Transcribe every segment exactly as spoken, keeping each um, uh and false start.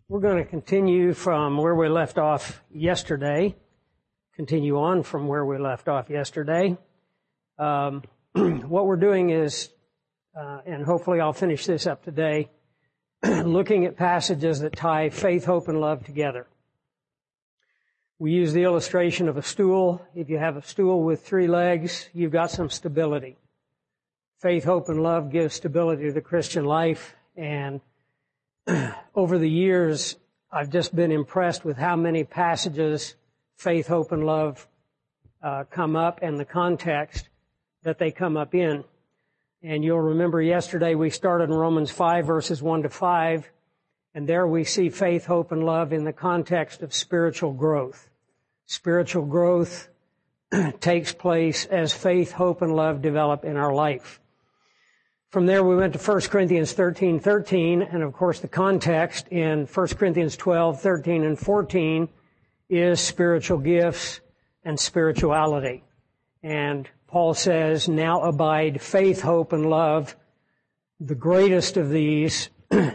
We're going to continue from where we left off yesterday, continue on from where we left off yesterday. Um, what we're doing is, uh, and hopefully I'll finish this up today, looking at passages that tie faith, hope, and love together. We use the illustration of a stool. If you have a stool with three legs, you've got some stability. Faith, hope, and love give stability to the Christian life, and over the years, I've just been impressed with how many passages, faith, hope, and love, uh, come up and the context that they come up in. And you'll remember yesterday we started in Romans five, verses one to five, and there we see faith, hope, and love in the context of spiritual growth. Spiritual growth takes place as faith, hope, and love develop in our life. From there, we went to First Corinthians thirteen thirteen, and of course the context in First Corinthians twelve thirteen and fourteen is spiritual gifts and spirituality. And Paul says, now abide faith, hope, and love. The greatest of these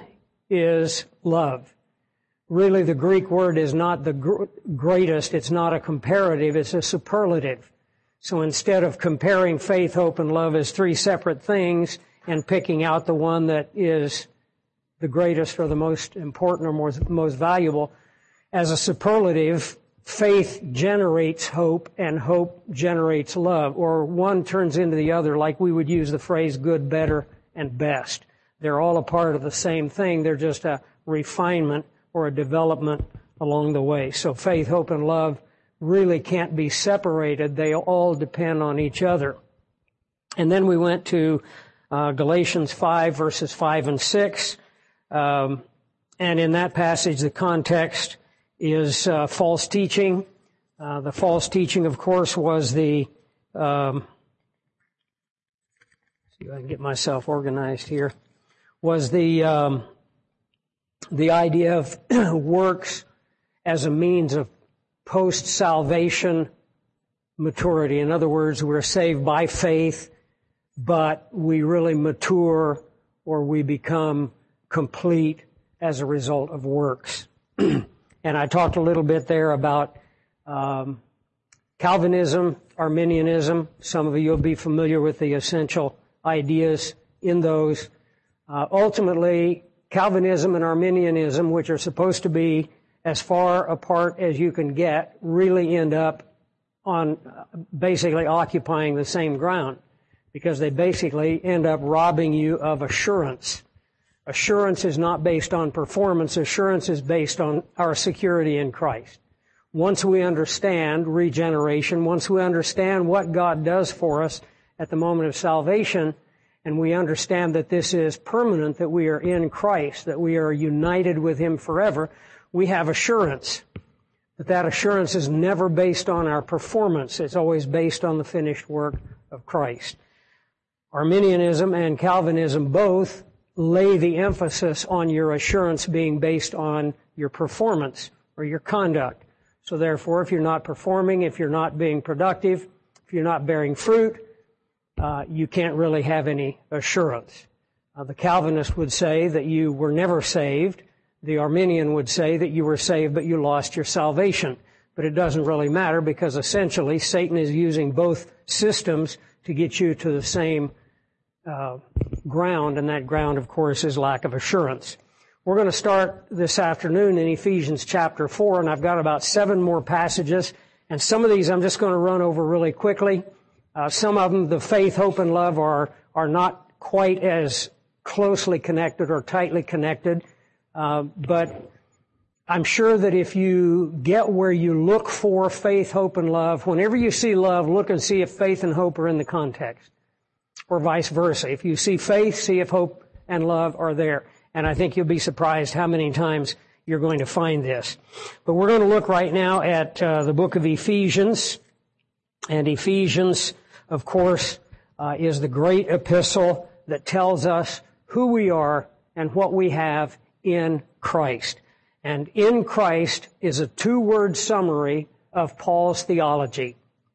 is love. Really, the Greek word is not the gr- greatest. It's not a comparative. It's a superlative. So instead of comparing faith, hope, and love as three separate things, and picking out the one that is the greatest or the most important or most, most valuable. As a superlative, faith generates hope and hope generates love, or one turns into the other, like we would use the phrase good, better, and best. They're all a part of the same thing. They're just a refinement or a development along the way. So faith, hope, and love really can't be separated. They all depend on each other. And then we went to Uh, Galatians five, verses five and six. Um, and in that passage, the context is uh, false teaching. Uh, the false teaching, of course, was the, um, see if I can get myself organized here, was the, um, the idea of works as a means of post-salvation maturity. In other words, we're saved by faith, but we really mature or we become complete as a result of works. And I talked a little bit there about um, Calvinism, Arminianism. Some of you will be familiar with the essential ideas in those. Uh, ultimately, Calvinism and Arminianism, which are supposed to be as far apart as you can get, really end up on uh, basically occupying the same ground, because they basically end up robbing you of assurance. Assurance is not based on performance. Assurance is based on our security in Christ. Once we understand regeneration, once we understand what God does for us at the moment of salvation, and we understand that this is permanent, that we are in Christ, that we are united with Him forever, we have assurance. But that assurance is never based on our performance. It's always based on the finished work of Christ. Arminianism and Calvinism both lay the emphasis on your assurance being based on your performance or your conduct. So therefore, if you're not performing, if you're not being productive, if you're not bearing fruit, uh, you can't really have any assurance. Uh, the Calvinist would say that you were never saved. The Arminian would say that you were saved, but you lost your salvation. But it doesn't really matter, because essentially Satan is using both systems to get you to the same uh, ground, and that ground, of course, is lack of assurance. We're going to start this afternoon in Ephesians chapter four, and I've got about seven more passages, and some of these I'm just going to run over really quickly. Uh, some of them, the faith, hope, and love, are, are not quite as closely connected or tightly connected, uh, but I'm sure that if you get where you look for faith, hope, and love, whenever you see love, look and see if faith and hope are in the context, or vice versa. If you see faith, see if hope and love are there. And I think you'll be surprised how many times you're going to find this. But we're going to look right now at uh, the book of Ephesians. And Ephesians, of course, uh, is the great epistle that tells us who we are and what we have in Christ. And in Christ is a two-word summary of Paul's theology.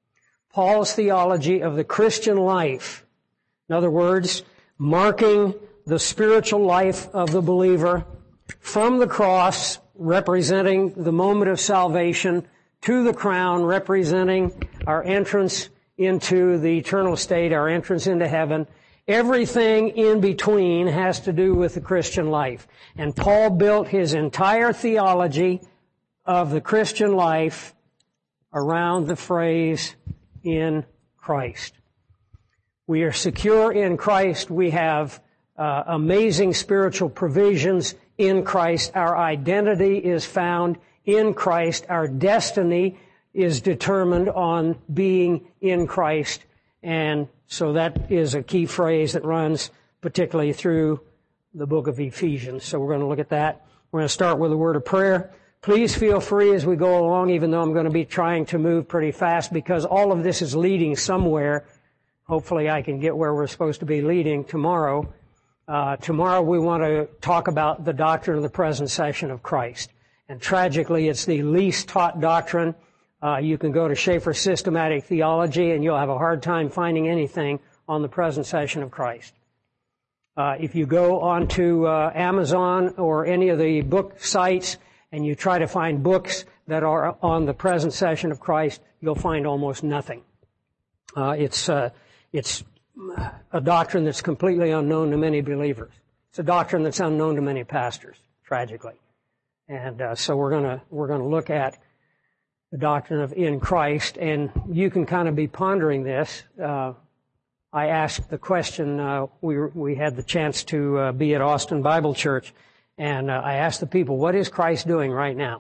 Paul's theology of the Christian life. In other words, marking the spiritual life of the believer from the cross representing the moment of salvation, to the crown, representing our entrance into the eternal state, our entrance into heaven. Everything in between has to do with the Christian life. And Paul built his entire theology of the Christian life around the phrase, in Christ. We are secure in Christ. We have uh, amazing spiritual provisions in Christ. Our identity is found in Christ. Our destiny is determined on being in Christ. And so that is a key phrase that runs particularly through the book of Ephesians. So we're going to look at that. We're going to start with a word of prayer. Please feel free as we go along, even though I'm going to be trying to move pretty fast, because all of this is leading somewhere. Hopefully I can get where we're supposed to be leading tomorrow. Uh, tomorrow we want to talk about the doctrine of the present session of Christ. And tragically, it's the least taught doctrine. Uh, you can go to Schaeffer's Systematic Theology and you'll have a hard time finding anything on the present session of Christ. Uh, if you go onto uh, Amazon or any of the book sites and you try to find books that are on the present session of Christ, you'll find almost nothing. Uh, it's uh, it's a doctrine that's completely unknown to many believers. It's a doctrine that's unknown to many pastors, tragically. And uh, so we're gonna we're gonna look at the doctrine of in Christ, and you can kind of be pondering this. Uh, I asked the question. Uh, we we had the chance to uh, be at Austin Bible Church. And uh, I asked the people, what is Christ doing right now?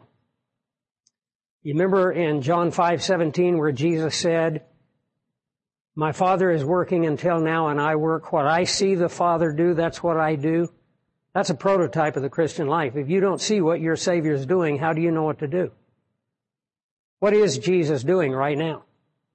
You remember in John five seventeen where Jesus said, my Father is working until now and I work. What I see the Father do, that's what I do. That's a prototype of the Christian life. If you don't see what your Savior is doing, how do you know what to do? What is Jesus doing right now?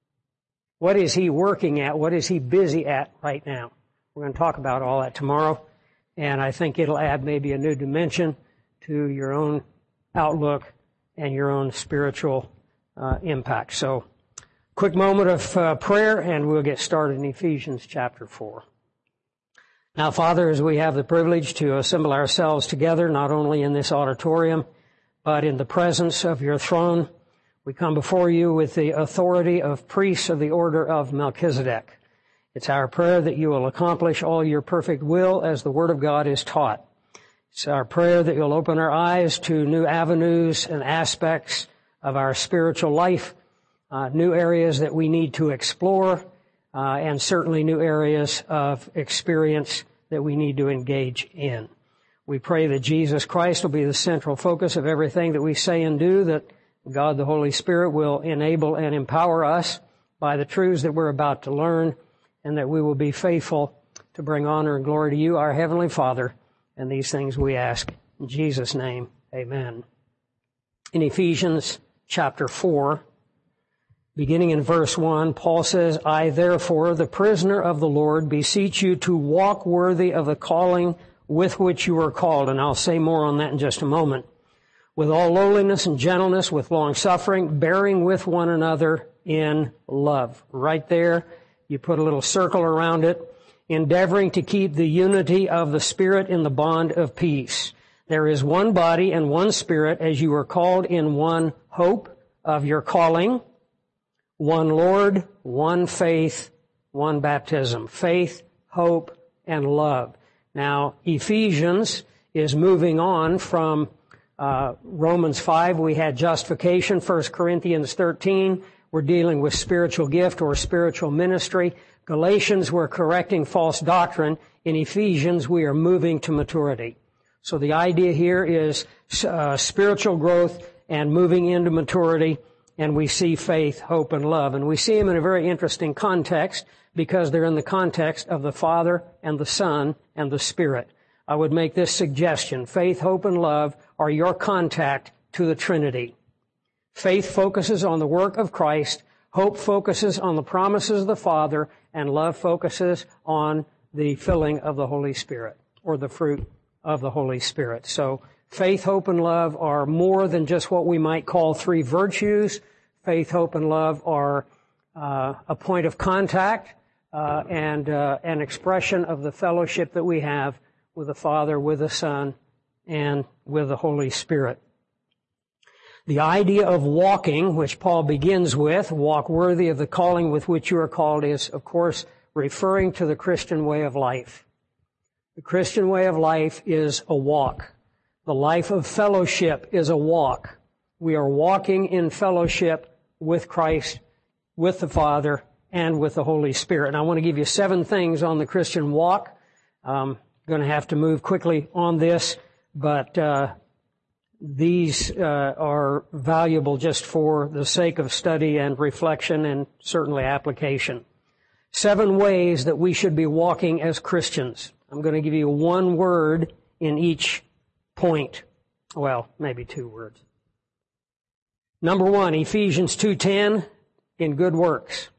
What is He working at? What is He busy at right now? We're going to talk about all that tomorrow. And I think it'll add maybe a new dimension to your own outlook and your own spiritual uh, impact. So, quick moment of uh, prayer, and we'll get started in Ephesians chapter four. Now, Father, as we have the privilege to assemble ourselves together, not only in this auditorium, but in the presence of your throne, we come before you with the authority of priests of the order of Melchizedek. It's our prayer that you will accomplish all your perfect will as the Word of God is taught. It's our prayer that you'll open our eyes to new avenues and aspects of our spiritual life, uh, new areas that we need to explore, uh, and certainly new areas of experience that we need to engage in. We pray that Jesus Christ will be the central focus of everything that we say and do, that God the Holy Spirit will enable and empower us by the truths that we're about to learn, and that we will be faithful to bring honor and glory to you, our Heavenly Father. And these things we ask in Jesus' name. Amen. In Ephesians chapter four, beginning in verse one, Paul says, I therefore, the prisoner of the Lord, beseech you to walk worthy of the calling with which you are called. And I'll say more on that in just a moment. With all lowliness and gentleness, with long suffering, bearing with one another in love. Right there. You put a little circle around it, endeavoring to keep the unity of the Spirit in the bond of peace. There is one body and one Spirit, as you are called in one hope of your calling, one Lord, one faith, one baptism. Faith, hope, and love. Now, Ephesians is moving on from uh, Romans five. We had justification, First Corinthians thirteen. We're dealing with spiritual gift or spiritual ministry. Galatians, we're correcting false doctrine. In Ephesians, we are moving to maturity. So the idea here is uh, spiritual growth and moving into maturity, and we see faith, hope, and love. And we see them in a very interesting context because they're in the context of the Father and the Son and the Spirit. I would make this suggestion. Faith, hope, and love are your contact to the Trinity. Faith focuses on the work of Christ, hope focuses on the promises of the Father, and love focuses on the filling of the Holy Spirit, or the fruit of the Holy Spirit. So faith, hope, and love are more than just what we might call three virtues. Faith, hope, and love are uh, a point of contact uh, and uh, an expression of the fellowship that we have with the Father, with the Son, and with the Holy Spirit. The idea of walking, which Paul begins with, walk worthy of the calling with which you are called, is, of course, referring to the Christian way of life. The Christian way of life is a walk. The life of fellowship is a walk. We are walking in fellowship with Christ, with the Father, and with the Holy Spirit. And I want to give you seven things on the Christian walk. I'm going to have to move quickly on this, but uh, these uh, are valuable just for the sake of study and reflection and certainly application. Seven ways that we should be walking as Christians. I'm going to give you one word in each point. Well, maybe two words. Number one, Ephesians two ten, in good works.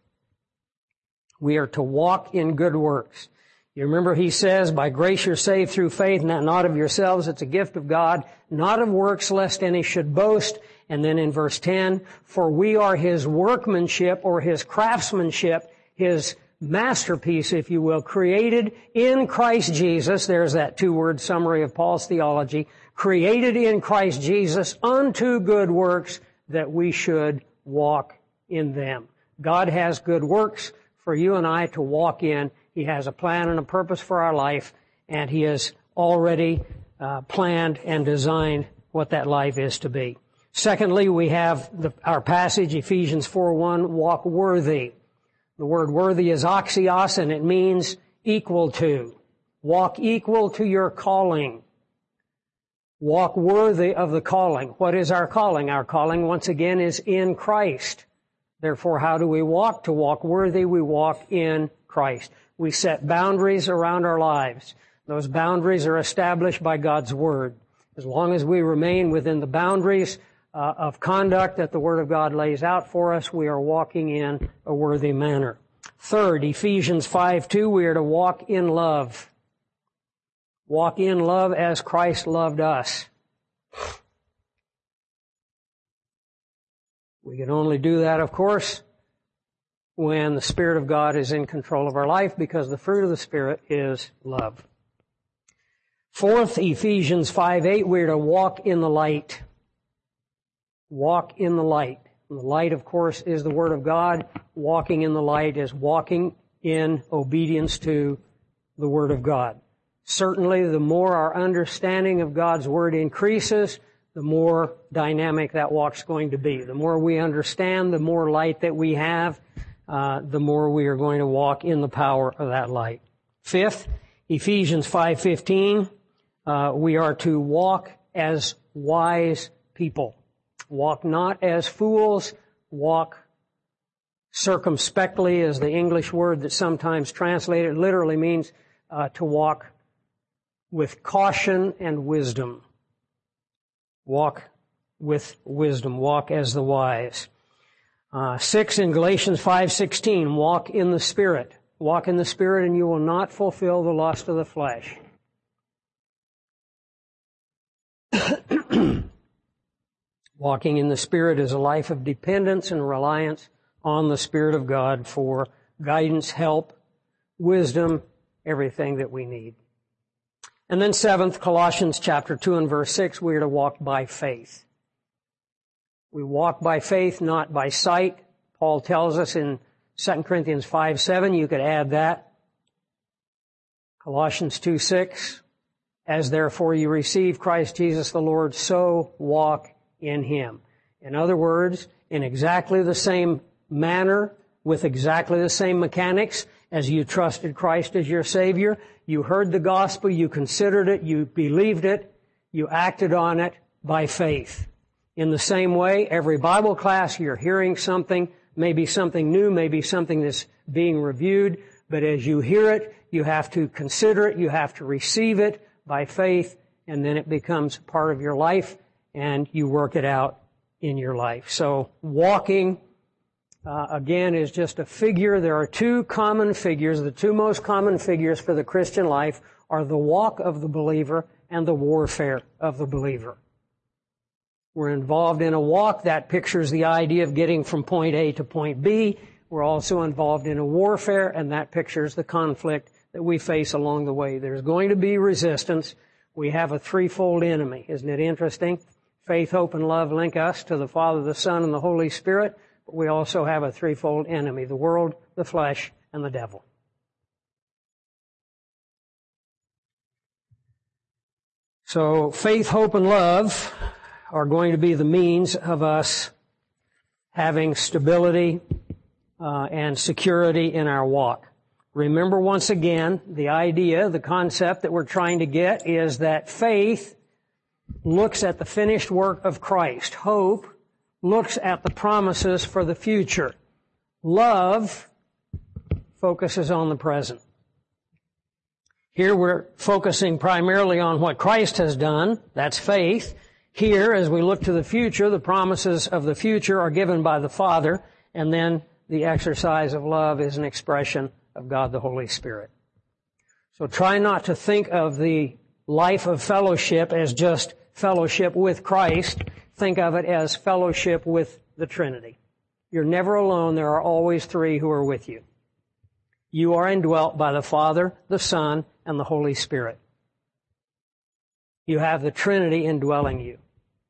We are to walk in good works. You remember he says, by grace you're saved through faith, not of yourselves, it's a gift of God, not of works, lest any should boast. And then in verse ten, for we are his workmanship or his craftsmanship, his masterpiece, if you will, created in Christ Jesus. There's that two-word summary of Paul's theology. Created in Christ Jesus unto good works that we should walk in them. God has good works for you and I to walk in. He has a plan and a purpose for our life, and he has already uh, planned and designed what that life is to be. Secondly, we have the, our passage, Ephesians four one, walk worthy. The word worthy is axios, and it means equal to. Walk equal to your calling. Walk worthy of the calling. What is our calling? Our calling, once again, is in Christ. Therefore, how do we walk? To walk worthy, we walk in Christ. We set boundaries around our lives. Those boundaries are established by God's Word. As long as we remain within the boundaries uh, of conduct that the Word of God lays out for us, we are walking in a worthy manner. Third, Ephesians five two, we are to walk in love. Walk in love as Christ loved us. We can only do that, of course, when the Spirit of God is in control of our life, because the fruit of the Spirit is love. Fourth, Ephesians five eight, we're to walk in the light. Walk in the light. And the light, of course, is the Word of God. Walking in the light is walking in obedience to the Word of God. Certainly, the more our understanding of God's Word increases, the more dynamic that walk's going to be. The more we understand, the more light that we have, Uh, the more we are going to walk in the power of that light. Fifth, Ephesians five fifteen, uh, we are to walk as wise people. Walk not as fools, walk circumspectly is the English word that's sometimes translated. It literally means uh, to walk with caution and wisdom. Walk with wisdom. Walk as the wise. Uh, six, in Galatians five sixteen, walk in the Spirit. Walk in the Spirit and you will not fulfill the lust of the flesh. Walking in the Spirit is a life of dependence and reliance on the Spirit of God for guidance, help, wisdom, everything that we need. And then seventh, Colossians chapter two and verse six, we are to walk by faith. We walk by faith, not by sight. Paul tells us in Second Corinthians five seven, you could add that. Colossians two six, as therefore you receive Christ Jesus the Lord, so walk in Him. In other words, in exactly the same manner, with exactly the same mechanics as you trusted Christ as your Savior, you heard the gospel, you considered it, you believed it, you acted on it by faith. In the same way, every Bible class, you're hearing something, maybe something new, maybe something that's being reviewed, but as you hear it, you have to consider it, you have to receive it by faith, and then it becomes part of your life, and you work it out in your life. So walking, uh, again, is just a figure. There are two common figures. The two most common figures for the Christian life are the walk of the believer and the warfare of the believer. We're involved in a walk that pictures the idea of getting from point A to point B. We're also involved in a warfare, and that pictures the conflict that we face along the way. There's going to be resistance. We have a threefold enemy. Isn't it interesting? Faith, hope, and love link us to the Father, the Son, and the Holy Spirit, but we also have a threefold enemy: the world, the flesh, and the devil. So faith, hope, and love are going to be the means of us having stability uh, and security in our walk. Remember once again, the idea, the concept that we're trying to get is that faith looks at the finished work of Christ. Hope looks at the promises for the future. Love focuses on the present. Here we're focusing primarily on what Christ has done. That's faith. Here, as we look to the future, the promises of the future are given by the Father, and then the exercise of love is an expression of God the Holy Spirit. So try not to think of the life of fellowship as just fellowship with Christ. Think of it as fellowship with the Trinity. You're never alone. There are always three who are with you. You are indwelt by the Father, the Son, and the Holy Spirit. You have the Trinity indwelling you.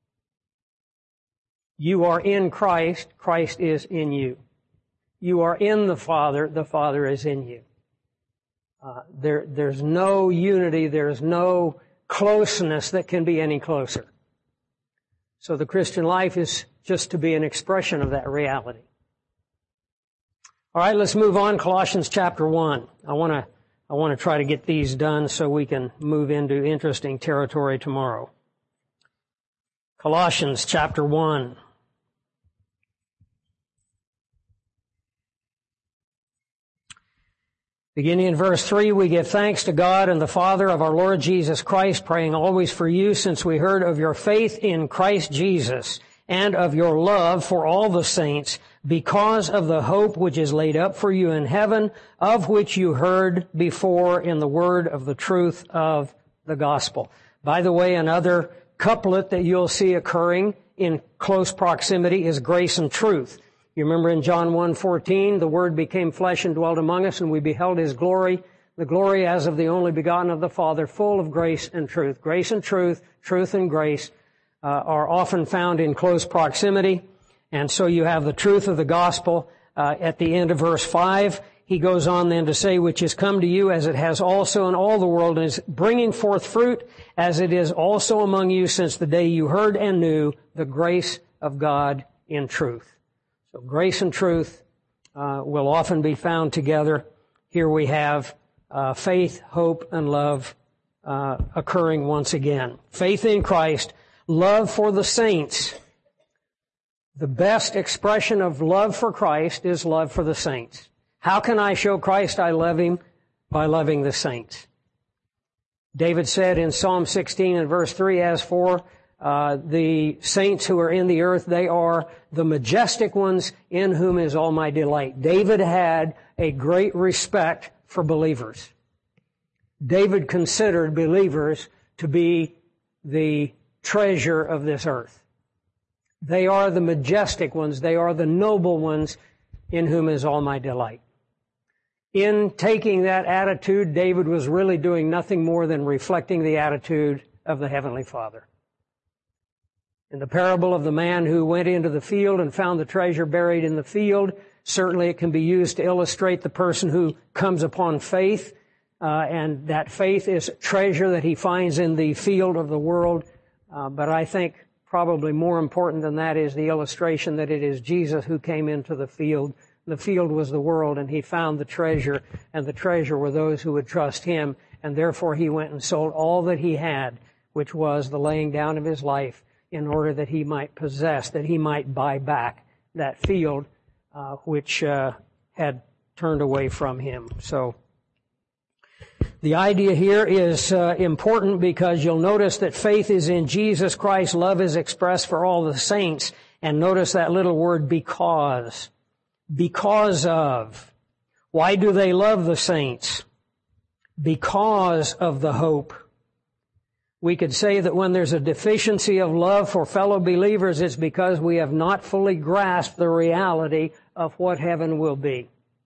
You are in Christ. Christ is in you. You are in the Father. The Father is in you. Uh, there, there's no unity. There's no closeness that can be any closer. So the Christian life is just to be an expression of that reality. All right, let's move on. Colossians chapter one. I want to I want to try to get these done so we can move into interesting territory tomorrow. Colossians chapter one. Beginning in verse three, we give thanks to God and the Father of our Lord Jesus Christ, praying always for you, since we heard of your faith in Christ Jesus and of your love for all the saints, because of the hope which is laid up for you in heaven, of which you heard before in the word of the truth of the gospel. By the way, another couplet that you'll see occurring in close proximity is grace and truth. You remember in John one fourteen, the Word became flesh and dwelt among us, and we beheld His glory, the glory as of the only begotten of the Father, full of grace and truth. Grace and truth, truth and grace uh, are often found in close proximity. And so you have the truth of the gospel uh, at the end of verse five. He goes on then to say, which has come to you as it has also in all the world, and is bringing forth fruit as it is also among you since the day you heard and knew the grace of God in truth. So grace and truth uh, will often be found together. Here we have uh, faith, hope, and love uh, occurring once again. Faith in Christ, love for the saints. The best expression of love for Christ is love for the saints. How can I show Christ I love Him? By loving the saints. David said in Psalm sixteen and verse three, as for uh, the saints who are in the earth, they are the majestic ones in whom is all my delight. David had a great respect for believers. David considered believers to be the treasure of this earth. They are the majestic ones. They are the noble ones in whom is all my delight. In taking that attitude, David was really doing nothing more than reflecting the attitude of the Heavenly Father. In the parable of the man who went into the field and found the treasure buried in the field, certainly it can be used to illustrate the person who comes upon faith, uh, and that faith is treasure that he finds in the field of the world. Uh, but I think probably more important than that is the illustration that it is Jesus who came into the field. The field was the world, and He found the treasure, and the treasure were those who would trust Him, and therefore He went and sold all that He had, which was the laying down of His life, in order that He might possess, that He might buy back that field uh, which uh, had turned away from Him. So the idea here is uh, important because you'll notice that faith is in Jesus Christ. Love is expressed for all the saints. And notice that little word, because. Because of. Why do they love the saints? Because of the hope. We could say that when there's a deficiency of love for fellow believers, it's because we have not fully grasped the reality of what heaven will be.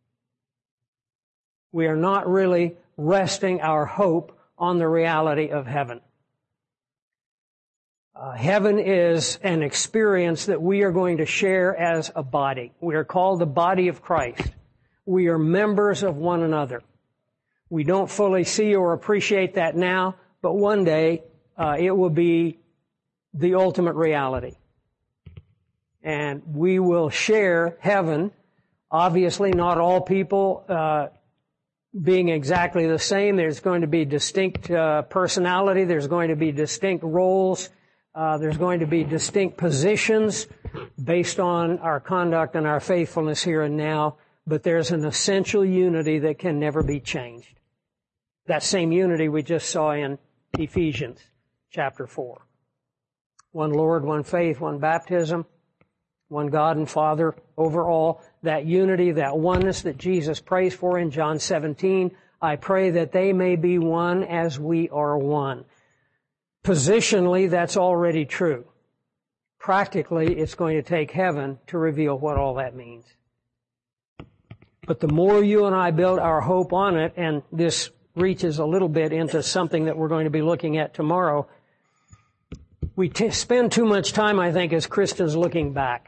We are not really resting our hope on the reality of heaven. Uh, heaven is an experience that we are going to share as a body. We are called the body of Christ. We are members of one another. We don't fully see or appreciate that now, but one day uh, it will be the ultimate reality. And we will share heaven. Obviously, not all people uh, being exactly the same. There's going to be distinct uh, personality. There's going to be distinct roles. Uh, there's going to be distinct positions based on our conduct and our faithfulness here and now. But there's an essential unity that can never be changed. That same unity we just saw in Ephesians chapter four. One Lord, one faith, one baptism, one God and Father over all. That unity, that oneness that Jesus prays for in John seventeen. I pray that they may be one as we are one. Positionally, that's already true. Practically, it's going to take heaven to reveal what all that means. But the more you and I build our hope on it, and this reaches a little bit into something that we're going to be looking at tomorrow, we t- spend too much time, I think, as Christians looking back.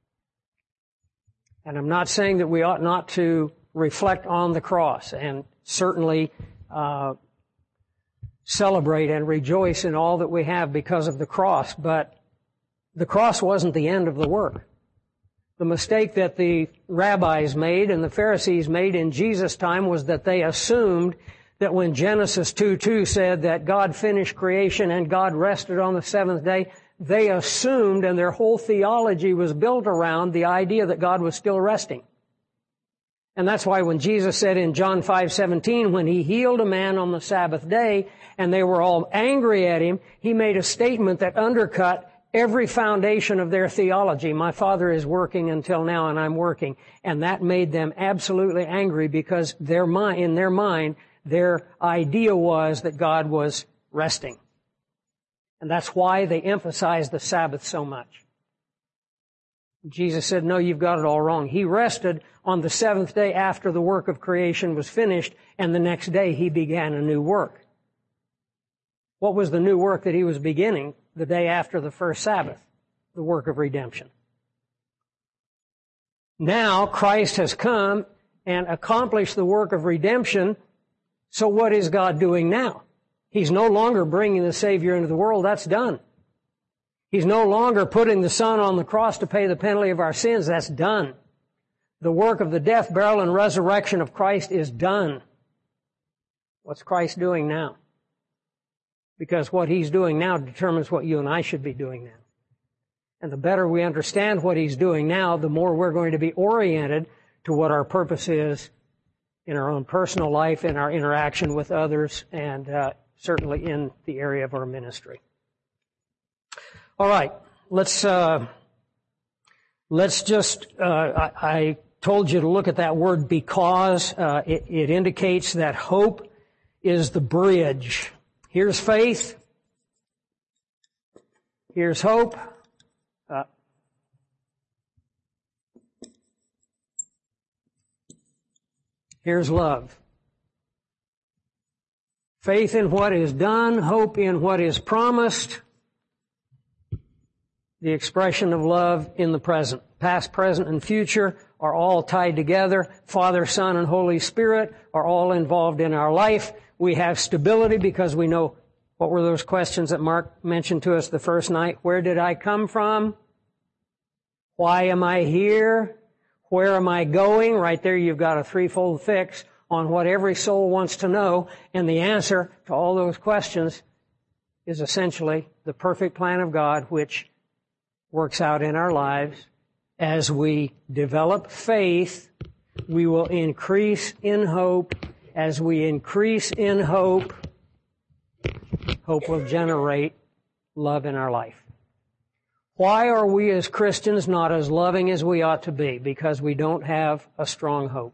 And I'm not saying that we ought not to reflect on the cross and certainly uh, celebrate and rejoice in all that we have because of the cross, but the cross wasn't the end of the work. The mistake that the rabbis made and the Pharisees made in Jesus' time was that they assumed that when Genesis two two said that God finished creation and God rested on the seventh day, they assumed, and their whole theology was built around the idea that God was still resting. And that's why when Jesus said in John five seventeen, when he healed a man on the Sabbath day and they were all angry at him, he made a statement that undercut every foundation of their theology. My Father is working until now and I'm working. And that made them absolutely angry because their mind, in their mind, their idea was that God was resting. And that's why they emphasized the Sabbath so much. Jesus said, no, you've got it all wrong. He rested on the seventh day after the work of creation was finished, and the next day he began a new work. What was the new work that he was beginning the day after the first Sabbath? The work of redemption. Now Christ has come and accomplished the work of redemption. So what is God doing now? He's no longer bringing the Savior into the world. That's done. He's no longer putting the Son on the cross to pay the penalty of our sins. That's done. The work of the death, burial, and resurrection of Christ is done. What's Christ doing now? Because what He's doing now determines what you and I should be doing now. And the better we understand what He's doing now, the more we're going to be oriented to what our purpose is in our own personal life, in our interaction with others, and uh, certainly in the area of our ministry. All right, let's uh, let's just. Uh, I, I told you to look at that word because. Uh, it, it indicates that hope is the bridge. Here's faith. Here's hope. Uh, here's love. Faith in what is done, hope in what is promised. The expression of love in the present. Past, present, and future are all tied together. Father, Son, and Holy Spirit are all involved in our life. We have stability because we know what were those questions that Mark mentioned to us the first night. Where did I come from? Why am I here? Where am I going? Right there you've got a threefold fix on what every soul wants to know. And the answer to all those questions is essentially the perfect plan of God, which works out in our lives. As we develop faith, we will increase in hope. As we increase in hope, hope will generate love in our life. Why are we as Christians not as loving as we ought to be? Because we don't have a strong hope.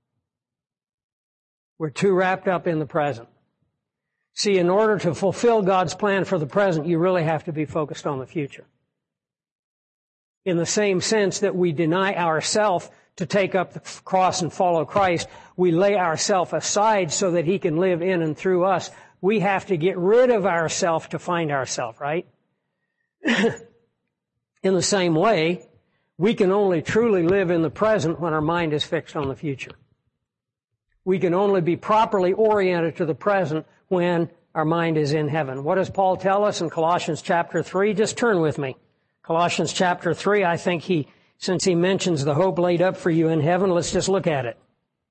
We're too wrapped up in the present. See, in order to fulfill God's plan for the present, you really have to be focused on the future. In the same sense that we deny ourselves to take up the cross and follow Christ, we lay ourselves aside so that He can live in and through us. We have to get rid of ourselves to find ourselves, right? In the same way, we can only truly live in the present when our mind is fixed on the future. We can only be properly oriented to the present when our mind is in heaven. What does Paul tell us in Colossians chapter three? Just turn with me. Colossians chapter three, I think he, since he mentions the hope laid up for you in heaven, let's just look at it.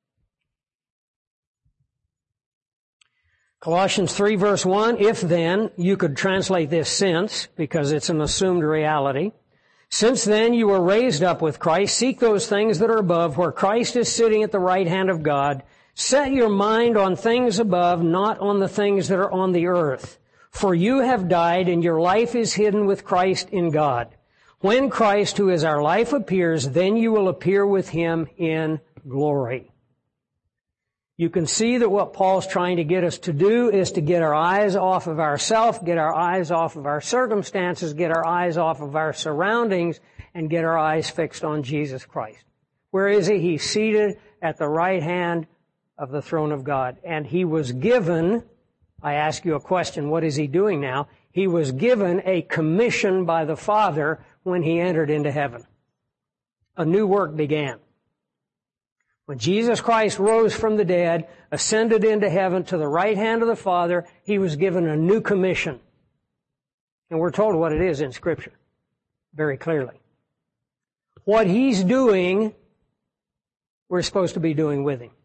Colossians three verse one, if then, you could translate this since, because it's an assumed reality. Since then you were raised up with Christ, seek those things that are above, where Christ is sitting at the right hand of God. Set your mind on things above, not on the things that are on the earth. For you have died, and your life is hidden with Christ in God. When Christ, who is our life, appears, then you will appear with him in glory. You can see that what Paul's trying to get us to do is to get our eyes off of ourselves, get our eyes off of our circumstances, get our eyes off of our surroundings, and get our eyes fixed on Jesus Christ. Where is he? He's seated at the right hand of the throne of God. And he was given, I ask you a question, what is he doing now? He was given a commission by the Father when he entered into heaven. A new work began. When Jesus Christ rose from the dead, ascended into heaven to the right hand of the Father, he was given a new commission. And we're told what it is in Scripture, very clearly. What he's doing, we're supposed to be doing with him.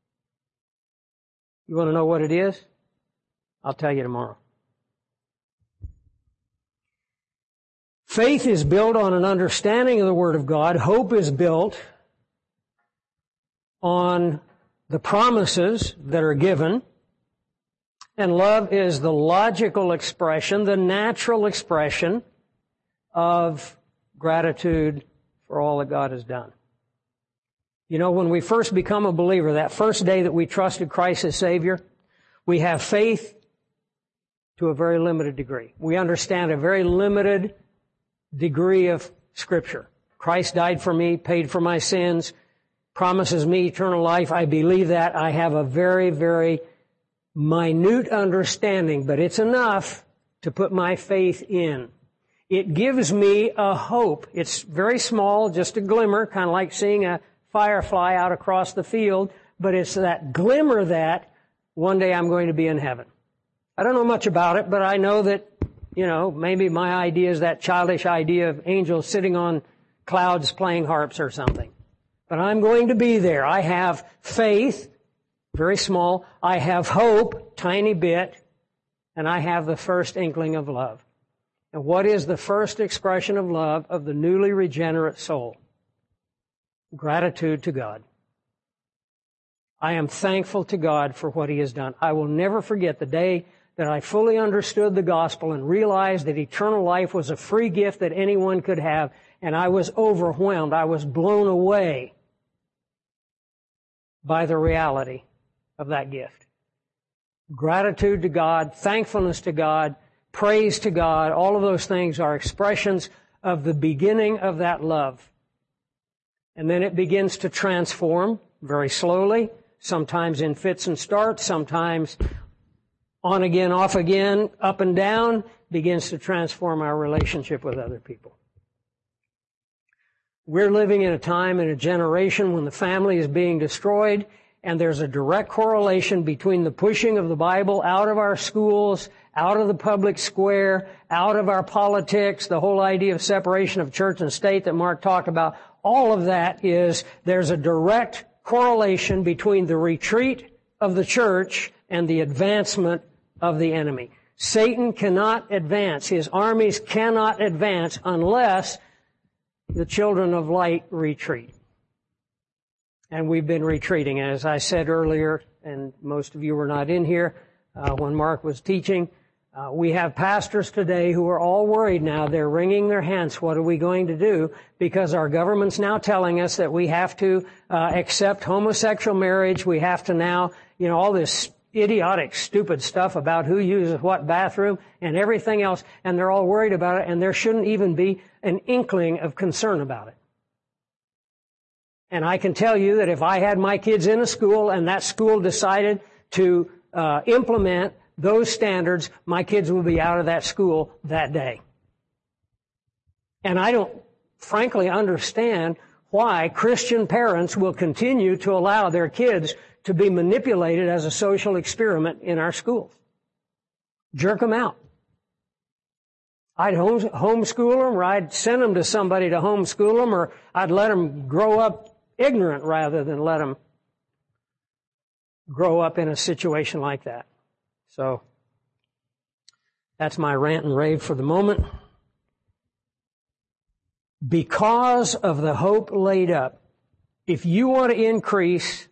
You want to know what it is? I'll tell you tomorrow. Faith is built on an understanding of the Word of God. Hope is built on the promises that are given. And love is the logical expression, the natural expression of gratitude for all that God has done. You know, when we first become a believer, that first day that we trusted Christ as Savior, we have faith to a very limited degree. We understand a very limited degree of Scripture. Christ died for me, paid for my sins, promises me eternal life. I believe that. I have a very, very minute understanding, but it's enough to put my faith in. It gives me a hope. It's very small, just a glimmer, kind of like seeing a firefly out across the field, but it's that glimmer that one day I'm going to be in heaven. I don't know much about it, but I know that, you know, maybe my idea is that childish idea of angels sitting on clouds playing harps or something. But I'm going to be there. I have faith, very small. I have hope, tiny bit. And I have the first inkling of love. And what is the first expression of love of the newly regenerate soul? Gratitude to God. I am thankful to God for what he has done. I will never forget the day that I fully understood the gospel and realized that eternal life was a free gift that anyone could have. And I was overwhelmed. I was blown away by the reality of that gift. Gratitude to God, thankfulness to God, praise to God, all of those things are expressions of the beginning of that love. And then it begins to transform very slowly, sometimes in fits and starts, sometimes on again, off again, up and down, begins to transform our relationship with other people. We're living in a time, in a generation when the family is being destroyed, and there's a direct correlation between the pushing of the Bible out of our schools, out of the public square, out of our politics, the whole idea of separation of church and state that Mark talked about. All of that is, there's a direct correlation between the retreat of the church and the advancement of the enemy. Satan cannot advance. His armies cannot advance unless the children of light retreat. And we've been retreating. As I said earlier, and most of you were not in here uh, when Mark was teaching, uh, we have pastors today who are all worried now. They're wringing their hands. What are we going to do? Because our government's now telling us that we have to uh, accept homosexual marriage. We have to now, you know, all this idiotic, stupid stuff about who uses what bathroom and everything else, and they're all worried about it, and there shouldn't even be an inkling of concern about it. And I can tell you that if I had my kids in a school and that school decided to uh, implement those standards, my kids will be out of that school that day. And I don't frankly understand why Christian parents will continue to allow their kids to be manipulated as a social experiment in our schools. Jerk them out. I'd home, homeschool them, or I'd send them to somebody to homeschool them, or I'd let them grow up ignorant rather than let them grow up in a situation like that. So, that's my rant and rave for the moment. Because of the hope laid up, if you want to increase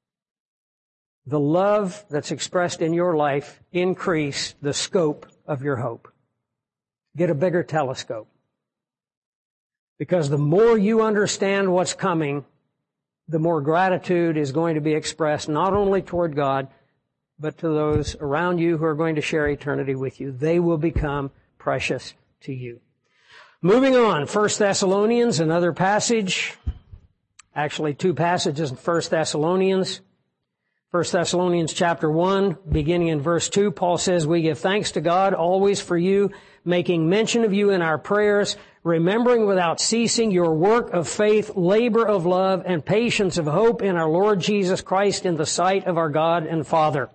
the love that's expressed in your life, increase the scope of your hope. Get a bigger telescope. Because the more you understand what's coming, the more gratitude is going to be expressed not only toward God, but to those around you who are going to share eternity with you. They will become precious to you. Moving on, First Thessalonians, another passage. Actually, two passages in First Thessalonians. First Thessalonians chapter one, beginning in verse two, Paul says, "We give thanks to God always for you, making mention of you in our prayers, remembering without ceasing your work of faith, labor of love, and patience of hope in our Lord Jesus Christ in the sight of our God and Father.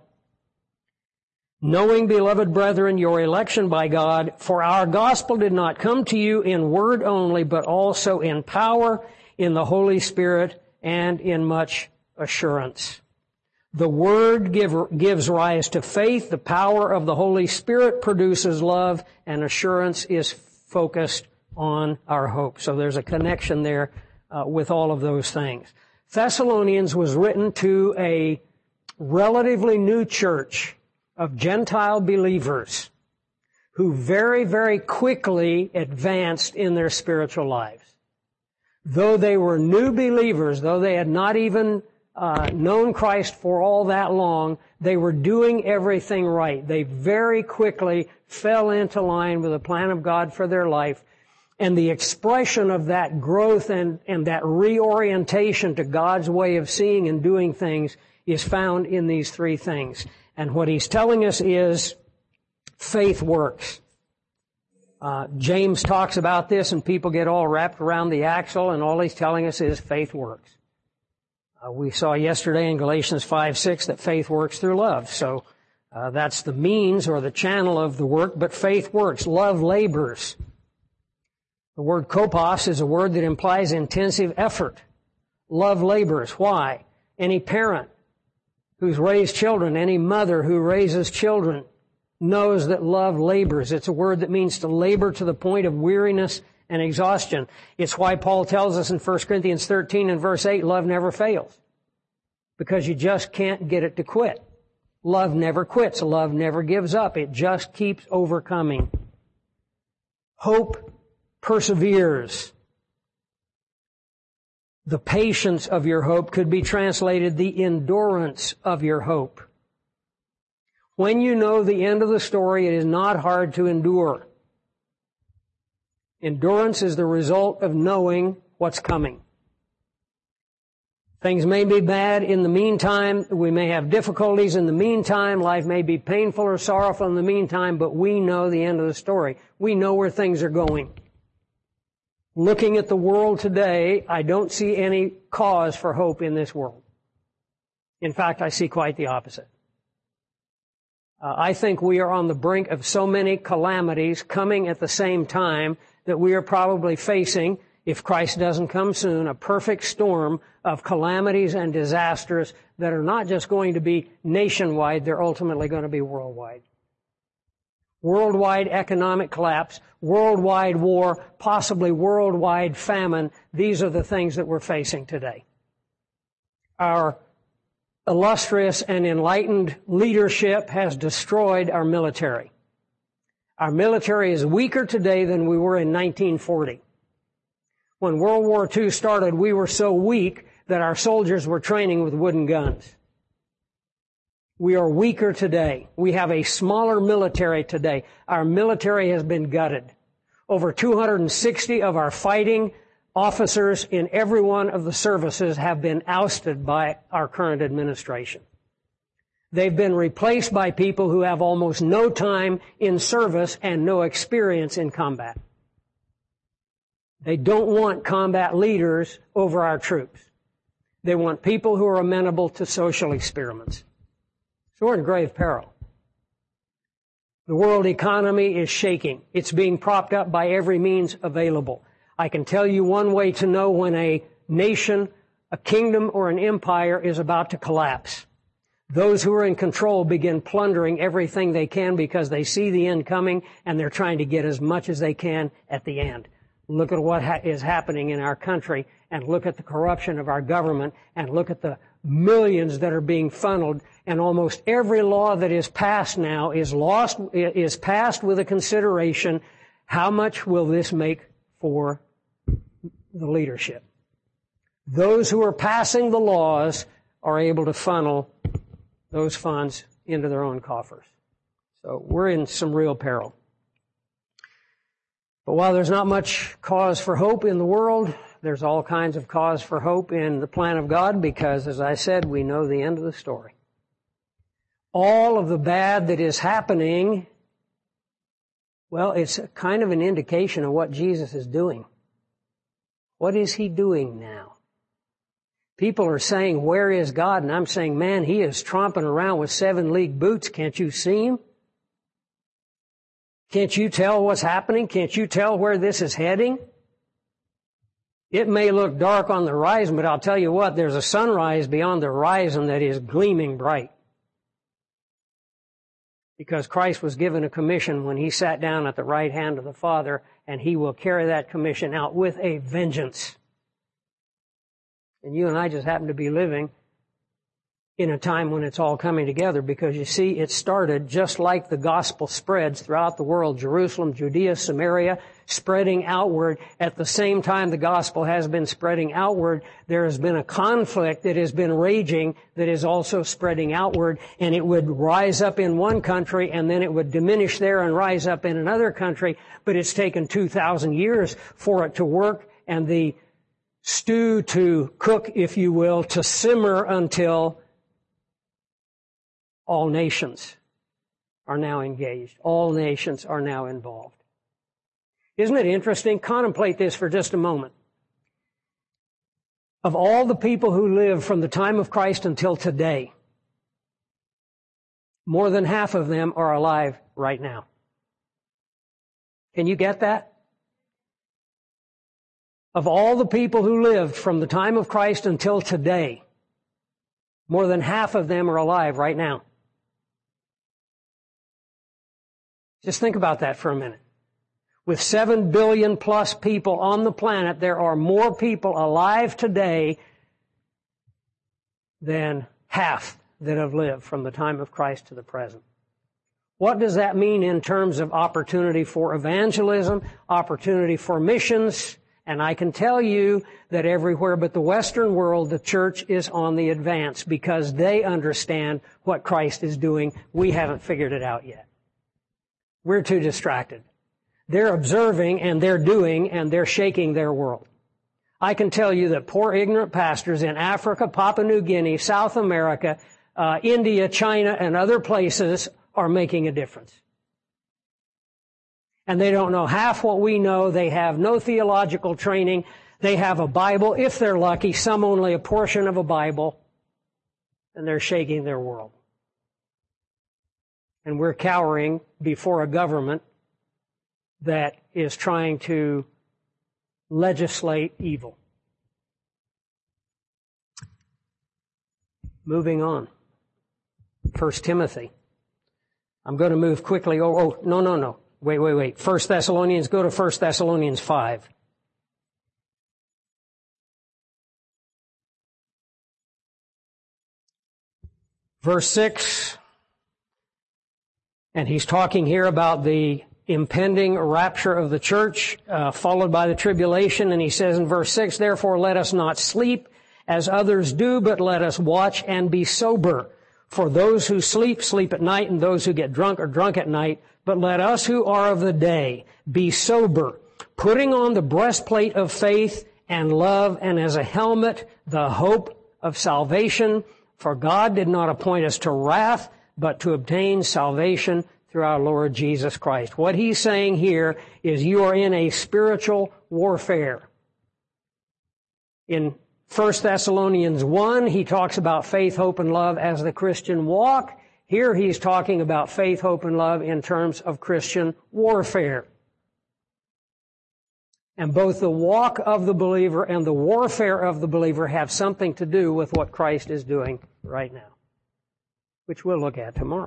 Knowing, beloved brethren, your election by God, for our gospel did not come to you in word only, but also in power, in the Holy Spirit, and in much assurance." The Word give, gives rise to faith. The power of the Holy Spirit produces love, and assurance is focused on our hope. So there's a connection there uh, with all of those things. Thessalonians was written to a relatively new church of Gentile believers who very, very quickly advanced in their spiritual lives. Though they were new believers, though they had not even Uh, known Christ for all that long, they were doing everything right. They very quickly fell into line with the plan of God for their life. And the expression of that growth and, and that reorientation to God's way of seeing and doing things is found in these three things. And what he's telling us is faith works. Uh, James talks about this and people get all wrapped around the axle, and all he's telling us is faith works. Uh, we saw yesterday in Galatians five six that faith works through love. So uh, that's the means or the channel of the work, but faith works. Love labors. The word kopos is a word that implies intensive effort. Love labors. Why? Any parent who's raised children, any mother who raises children knows that love labors. It's a word that means to labor to the point of weariness and exhaustion. It's why Paul tells us in First Corinthians thirteen and verse eight, love never fails. Because you just can't get it to quit. Love never quits. Love never gives up. It just keeps overcoming. Hope perseveres. The patience of your hope could be translated the endurance of your hope. When you know the end of the story, it is not hard to endure. Endurance is the result of knowing what's coming. Things may be bad in the meantime. We may have difficulties in the meantime. Life may be painful or sorrowful in the meantime, but we know the end of the story. We know where things are going. Looking at the world today, I don't see any cause for hope in this world. In fact, I see quite the opposite. Uh, I think we are on the brink of so many calamities coming at the same time that we are probably facing, if Christ doesn't come soon, a perfect storm of calamities and disasters that are not just going to be nationwide, they're ultimately going to be worldwide. Worldwide economic collapse, worldwide war, possibly worldwide famine. These are the things that we're facing today. Our illustrious and enlightened leadership has destroyed our military. Our military is weaker today than we were in nineteen forty. When World War Two started, we were so weak that our soldiers were training with wooden guns. We are weaker today. We have a smaller military today. Our military has been gutted. Over two hundred sixty of our fighting officers in every one of the services have been ousted by our current administration. They've been replaced by people who have almost no time in service and no experience in combat. They don't want combat leaders over our troops. They want people who are amenable to social experiments. So we're in grave peril. The world economy is shaking. It's being propped up by every means available. I can tell you one way to know when a nation, a kingdom, or an empire is about to collapse. Those who are in control begin plundering everything they can because they see the end coming and they're trying to get as much as they can at the end. Look at what ha- is happening in our country, and look at the corruption of our government, and look at the millions that are being funneled. And almost every law that is passed now is lost, is passed with a consideration: how much will this make for the leadership? Those who are passing the laws are able to funnel those funds into their own coffers. So we're in some real peril. But while there's not much cause for hope in the world, there's all kinds of cause for hope in the plan of God because, as I said, we know the end of the story. All of the bad that is happening, well, it's kind of an indication of what Jesus is doing. What is He doing now? People are saying, where is God? And I'm saying, man, He is tromping around with seven league boots. Can't you see Him? Can't you tell what's happening? Can't you tell where this is heading? It may look dark on the horizon, but I'll tell you what, there's a sunrise beyond the horizon that is gleaming bright. Because Christ was given a commission when He sat down at the right hand of the Father, and He will carry that commission out with a vengeance. And you and I just happen to be living in a time when it's all coming together, because you see, it started just like the gospel spreads throughout the world, Jerusalem, Judea, Samaria, spreading outward. At the same time the gospel has been spreading outward, there has been a conflict that has been raging that is also spreading outward, and it would rise up in one country and then it would diminish there and rise up in another country, but it's taken two thousand years for it to work and the stew to cook, if you will, to simmer until all nations are now engaged. All nations are now involved. Isn't it interesting? Contemplate this for just a moment. Of all the people who lived from the time of Christ until today, more than half of them are alive right now. Can you get that? Of all the people who lived from the time of Christ until today, more than half of them are alive right now. Just think about that for a minute. With seven billion plus people on the planet, there are more people alive today than half that have lived from the time of Christ to the present. What does that mean in terms of opportunity for evangelism, opportunity for missions? And I can tell you that everywhere but the Western world, the church is on the advance because they understand what Christ is doing. We haven't figured it out yet. We're too distracted. They're observing and they're doing and they're shaking their world. I can tell you that poor ignorant pastors in Africa, Papua New Guinea, South America, uh, India, China, and other places are making a difference. And they don't know half what we know. They have no theological training. They have a Bible, if they're lucky, some only a portion of a Bible, and they're shaking their world. And we're cowering before a government that is trying to legislate evil. Moving on. First Timothy. I'm going to move quickly. Oh, oh, no, no, no. Wait, wait, wait. First Thessalonians, go to First Thessalonians five. Verse six. And he's talking here about the impending rapture of the church, uh, followed by the tribulation. And he says in verse six, therefore let us not sleep as others do, but let us watch and be sober. For those who sleep, sleep at night, and those who get drunk are drunk at night. But let us who are of the day be sober, putting on the breastplate of faith and love, and as a helmet, the hope of salvation. For God did not appoint us to wrath, but to obtain salvation through our Lord Jesus Christ. What he's saying here is you are in a spiritual warfare. In First Thessalonians one, he talks about faith, hope, and love as the Christian walk. Here he's talking about faith, hope, and love in terms of Christian warfare. And both the walk of the believer and the warfare of the believer have something to do with what Christ is doing right now, which we'll look at tomorrow.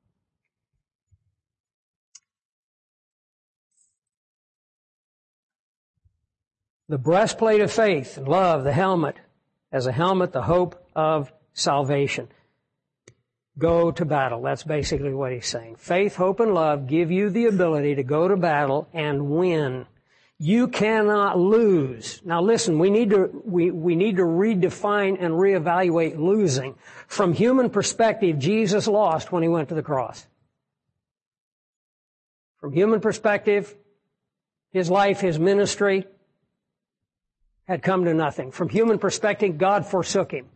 The breastplate of faith and love, the helmet, as a helmet, the hope of salvation. Go to battle. That's basically what he's saying. Faith, hope, and love give you the ability to go to battle and win. You cannot lose. Now listen, we need to, we, we need to redefine and reevaluate losing. From human perspective, Jesus lost when he went to the cross. From human perspective, his life, his ministry had come to nothing. From human perspective, God forsook him.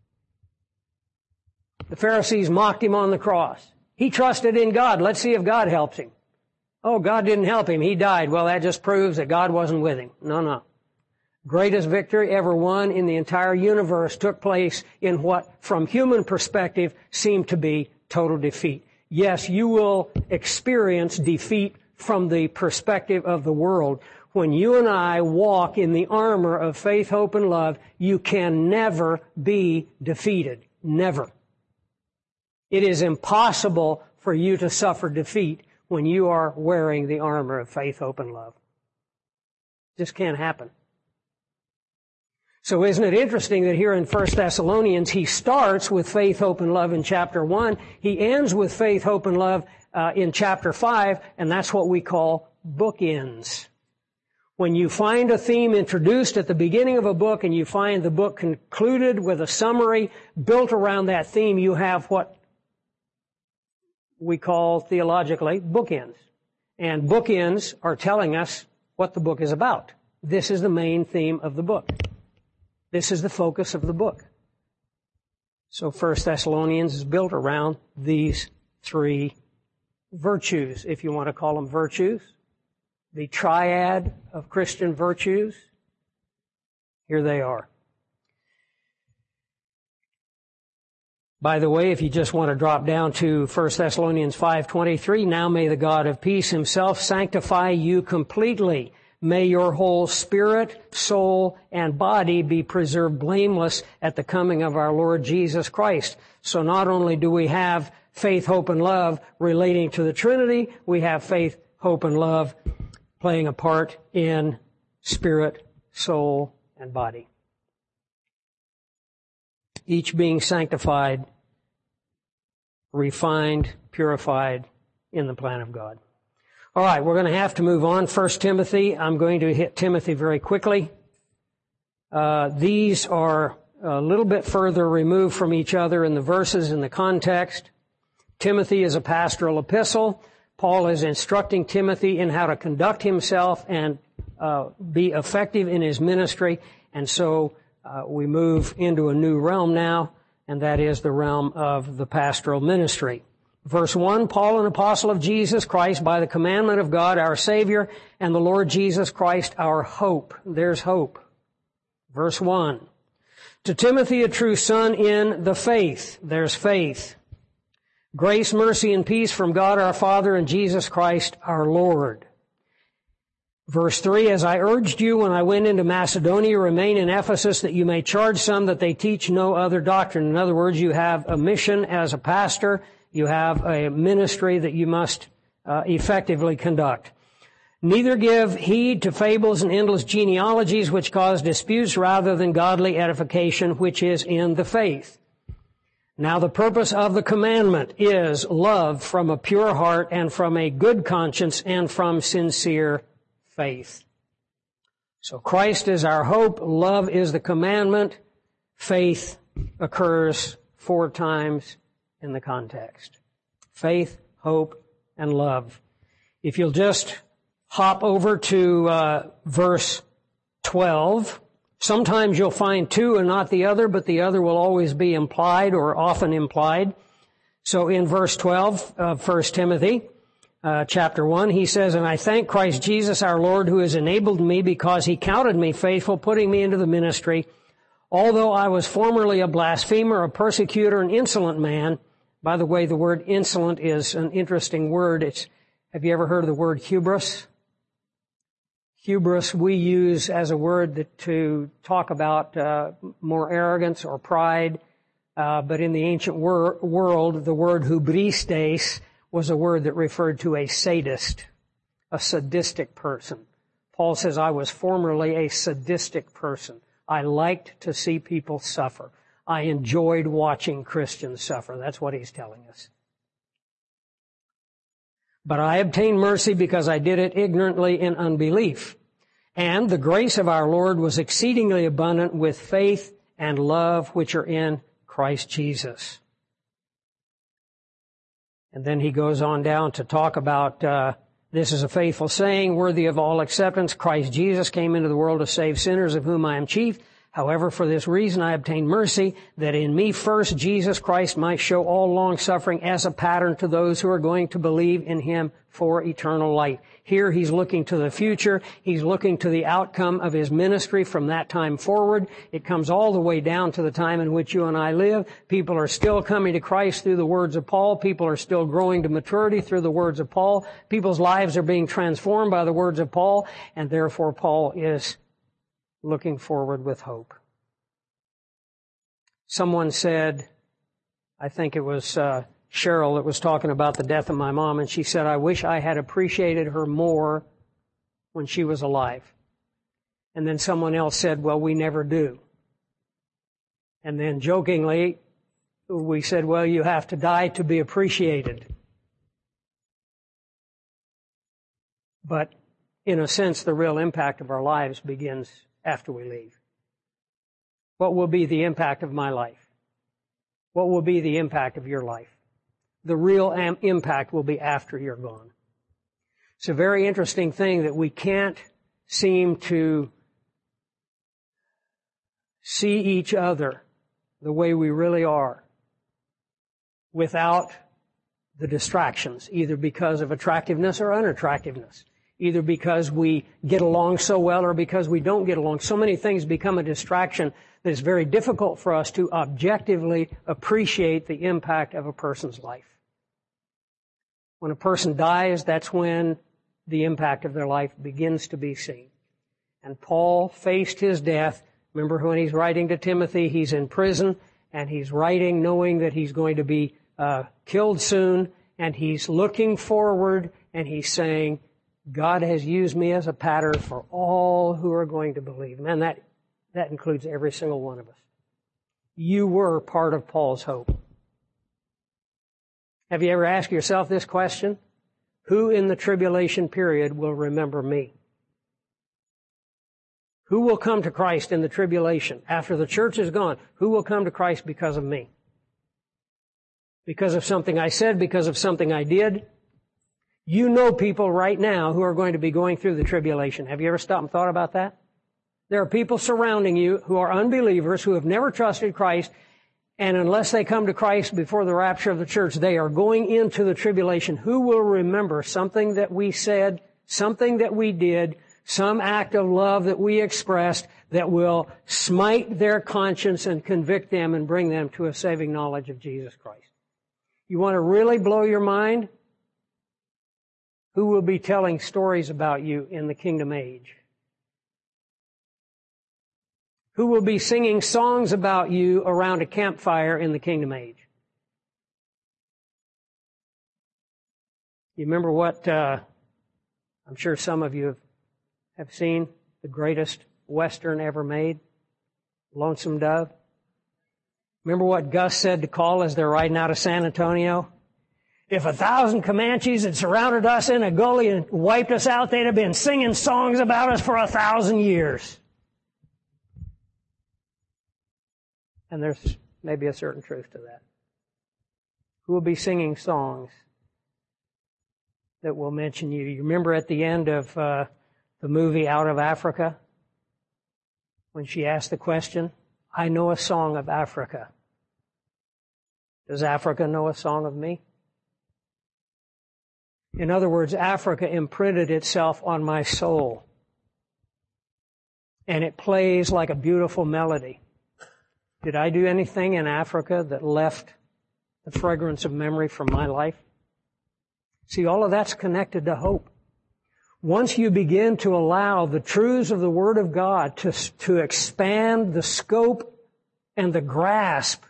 The Pharisees mocked him on the cross. He trusted in God. Let's see if God helps him. Oh, God didn't help him. He died. Well, that just proves that God wasn't with him. No, no. Greatest victory ever won in the entire universe took place in what, from human perspective, seemed to be total defeat. Yes, you will experience defeat from the perspective of the world. When you and I walk in the armor of faith, hope, and love, you can never be defeated. Never. It is impossible for you to suffer defeat when you are wearing the armor of faith, hope, and love. It just can't happen. So isn't it interesting that here in First Thessalonians, he starts with faith, hope, and love in chapter one. He ends with faith, hope, and love uh, in chapter five, and that's what we call bookends. When you find a theme introduced at the beginning of a book and you find the book concluded with a summary built around that theme, you have what we call theologically bookends. And bookends are telling us what the book is about. This is the main theme of the book. This is the focus of the book. So First Thessalonians is built around these three virtues, if you want to call them virtues. The triad of Christian virtues. Here they are. By the way, if you just want to drop down to First Thessalonians five twenty-three, now may the God of peace himself sanctify you completely. May your whole spirit, soul, and body be preserved blameless at the coming of our Lord Jesus Christ. So not only do we have faith, hope, and love relating to the Trinity, we have faith, hope, and love playing a part in spirit, soul, and body. Each being sanctified, refined, purified in the plan of God. All right, we're going to have to move on. First Timothy, I'm going to hit Timothy very quickly. Uh, these are a little bit further removed from each other in the verses and the context. Timothy is a pastoral epistle. Paul is instructing Timothy in how to conduct himself and uh, be effective in his ministry. And so uh, we move into a new realm now, and that is the realm of the pastoral ministry. Verse one, Paul, an apostle of Jesus Christ, by the commandment of God, our Savior, and the Lord Jesus Christ, our hope. There's hope. Verse one, to Timothy, a true son in the faith. There's faith. Grace, mercy, and peace from God our Father and Jesus Christ our Lord. Verse three, as I urged you when I went into Macedonia, remain in Ephesus, that you may charge some that they teach no other doctrine. In other words, you have a mission as a pastor. You have a ministry that you must uh, effectively conduct. Neither give heed to fables and endless genealogies which cause disputes rather than godly edification which is in the faith. Now the purpose of the commandment is love from a pure heart and from a good conscience and from sincere faith. So Christ is our hope. Love is the commandment. Faith occurs four times in the context. Faith, hope, and love. If you'll just hop over to uh, verse twelve, sometimes you'll find two and not the other, but the other will always be implied or often implied. So in verse twelve of First Timothy, uh, chapter one. He says, "And I thank Christ Jesus our Lord, who has enabled me because he counted me faithful, putting me into the ministry. Although I was formerly a blasphemer, a persecutor, an insolent man." By the way, the word insolent is an interesting word. It's, have you ever heard of the word hubris? Hubris we use as a word that, to talk about uh, more arrogance or pride. Uh, but in the ancient wor- world, the word hubristes was a word that referred to a sadist, a sadistic person. Paul says, I was formerly a sadistic person. I liked to see people suffer. I enjoyed watching Christians suffer. That's what he's telling us. "But I obtained mercy because I did it ignorantly in unbelief. And the grace of our Lord was exceedingly abundant with faith and love which are in Christ Jesus." And then he goes on down to talk about, uh, this is a faithful saying, worthy of all acceptance. Christ Jesus came into the world to save sinners, of whom I am chief. However, for this reason I obtained mercy, that in me first Jesus Christ might show all long-suffering as a pattern to those who are going to believe in him for eternal life. Here he's looking to the future. He's looking to the outcome of his ministry from that time forward. It comes all the way down to the time in which you and I live. People are still coming to Christ through the words of Paul. People are still growing to maturity through the words of Paul. People's lives are being transformed by the words of Paul, and therefore Paul is looking forward with hope. Someone said, I think it was uh, Cheryl that was talking about the death of my mom, and she said, I wish I had appreciated her more when she was alive. And then someone else said, well, we never do. And then jokingly, we said, well, you have to die to be appreciated. But in a sense, the real impact of our lives begins after we leave. What will be the impact of my life? What will be the impact of your life? The real am- impact will be after you're gone. It's a very interesting thing that we can't seem to see each other the way we really are without the distractions, either because of attractiveness or unattractiveness, either because we get along so well or because we don't get along. So many things become a distraction that it's very difficult for us to objectively appreciate the impact of a person's life. When a person dies, that's when the impact of their life begins to be seen. And Paul faced his death. Remember when he's writing to Timothy, he's in prison, and he's writing knowing that he's going to be uh, killed soon, and he's looking forward, and he's saying, God has used me as a pattern for all who are going to believe. Man, that, that includes every single one of us. You were part of Paul's hope. Have you ever asked yourself this question? Who in the tribulation period will remember me? Who will come to Christ in the tribulation? After the church is gone, who will come to Christ because of me? Because of something I said, because of something I did? You know people right now who are going to be going through the tribulation. Have you ever stopped and thought about that? There are people surrounding you who are unbelievers, who have never trusted Christ, and unless they come to Christ before the rapture of the church, they are going into the tribulation. Who will remember something that we said, something that we did, some act of love that we expressed that will smite their conscience and convict them and bring them to a saving knowledge of Jesus Christ? You want to really blow your mind? Who will be telling stories about you in the kingdom age? Who will be singing songs about you around a campfire in the kingdom age? You remember what, uh, I'm sure some of you have, have seen, the greatest Western ever made, Lonesome Dove? Remember what Gus said to Call as they're riding out of San Antonio? If a thousand Comanches had surrounded us in a gully and wiped us out, they'd have been singing songs about us for a thousand years. And there's maybe a certain truth to that. Who will be singing songs that will mention you? You remember at the end of uh, the movie Out of Africa, when she asked the question, I know a song of Africa. Does Africa know a song of me? In other words, Africa imprinted itself on my soul. And it plays like a beautiful melody. Did I do anything in Africa that left the fragrance of memory from my life? See, all of that's connected to hope. Once you begin to allow the truths of the Word of God to, to expand the scope and the grasp,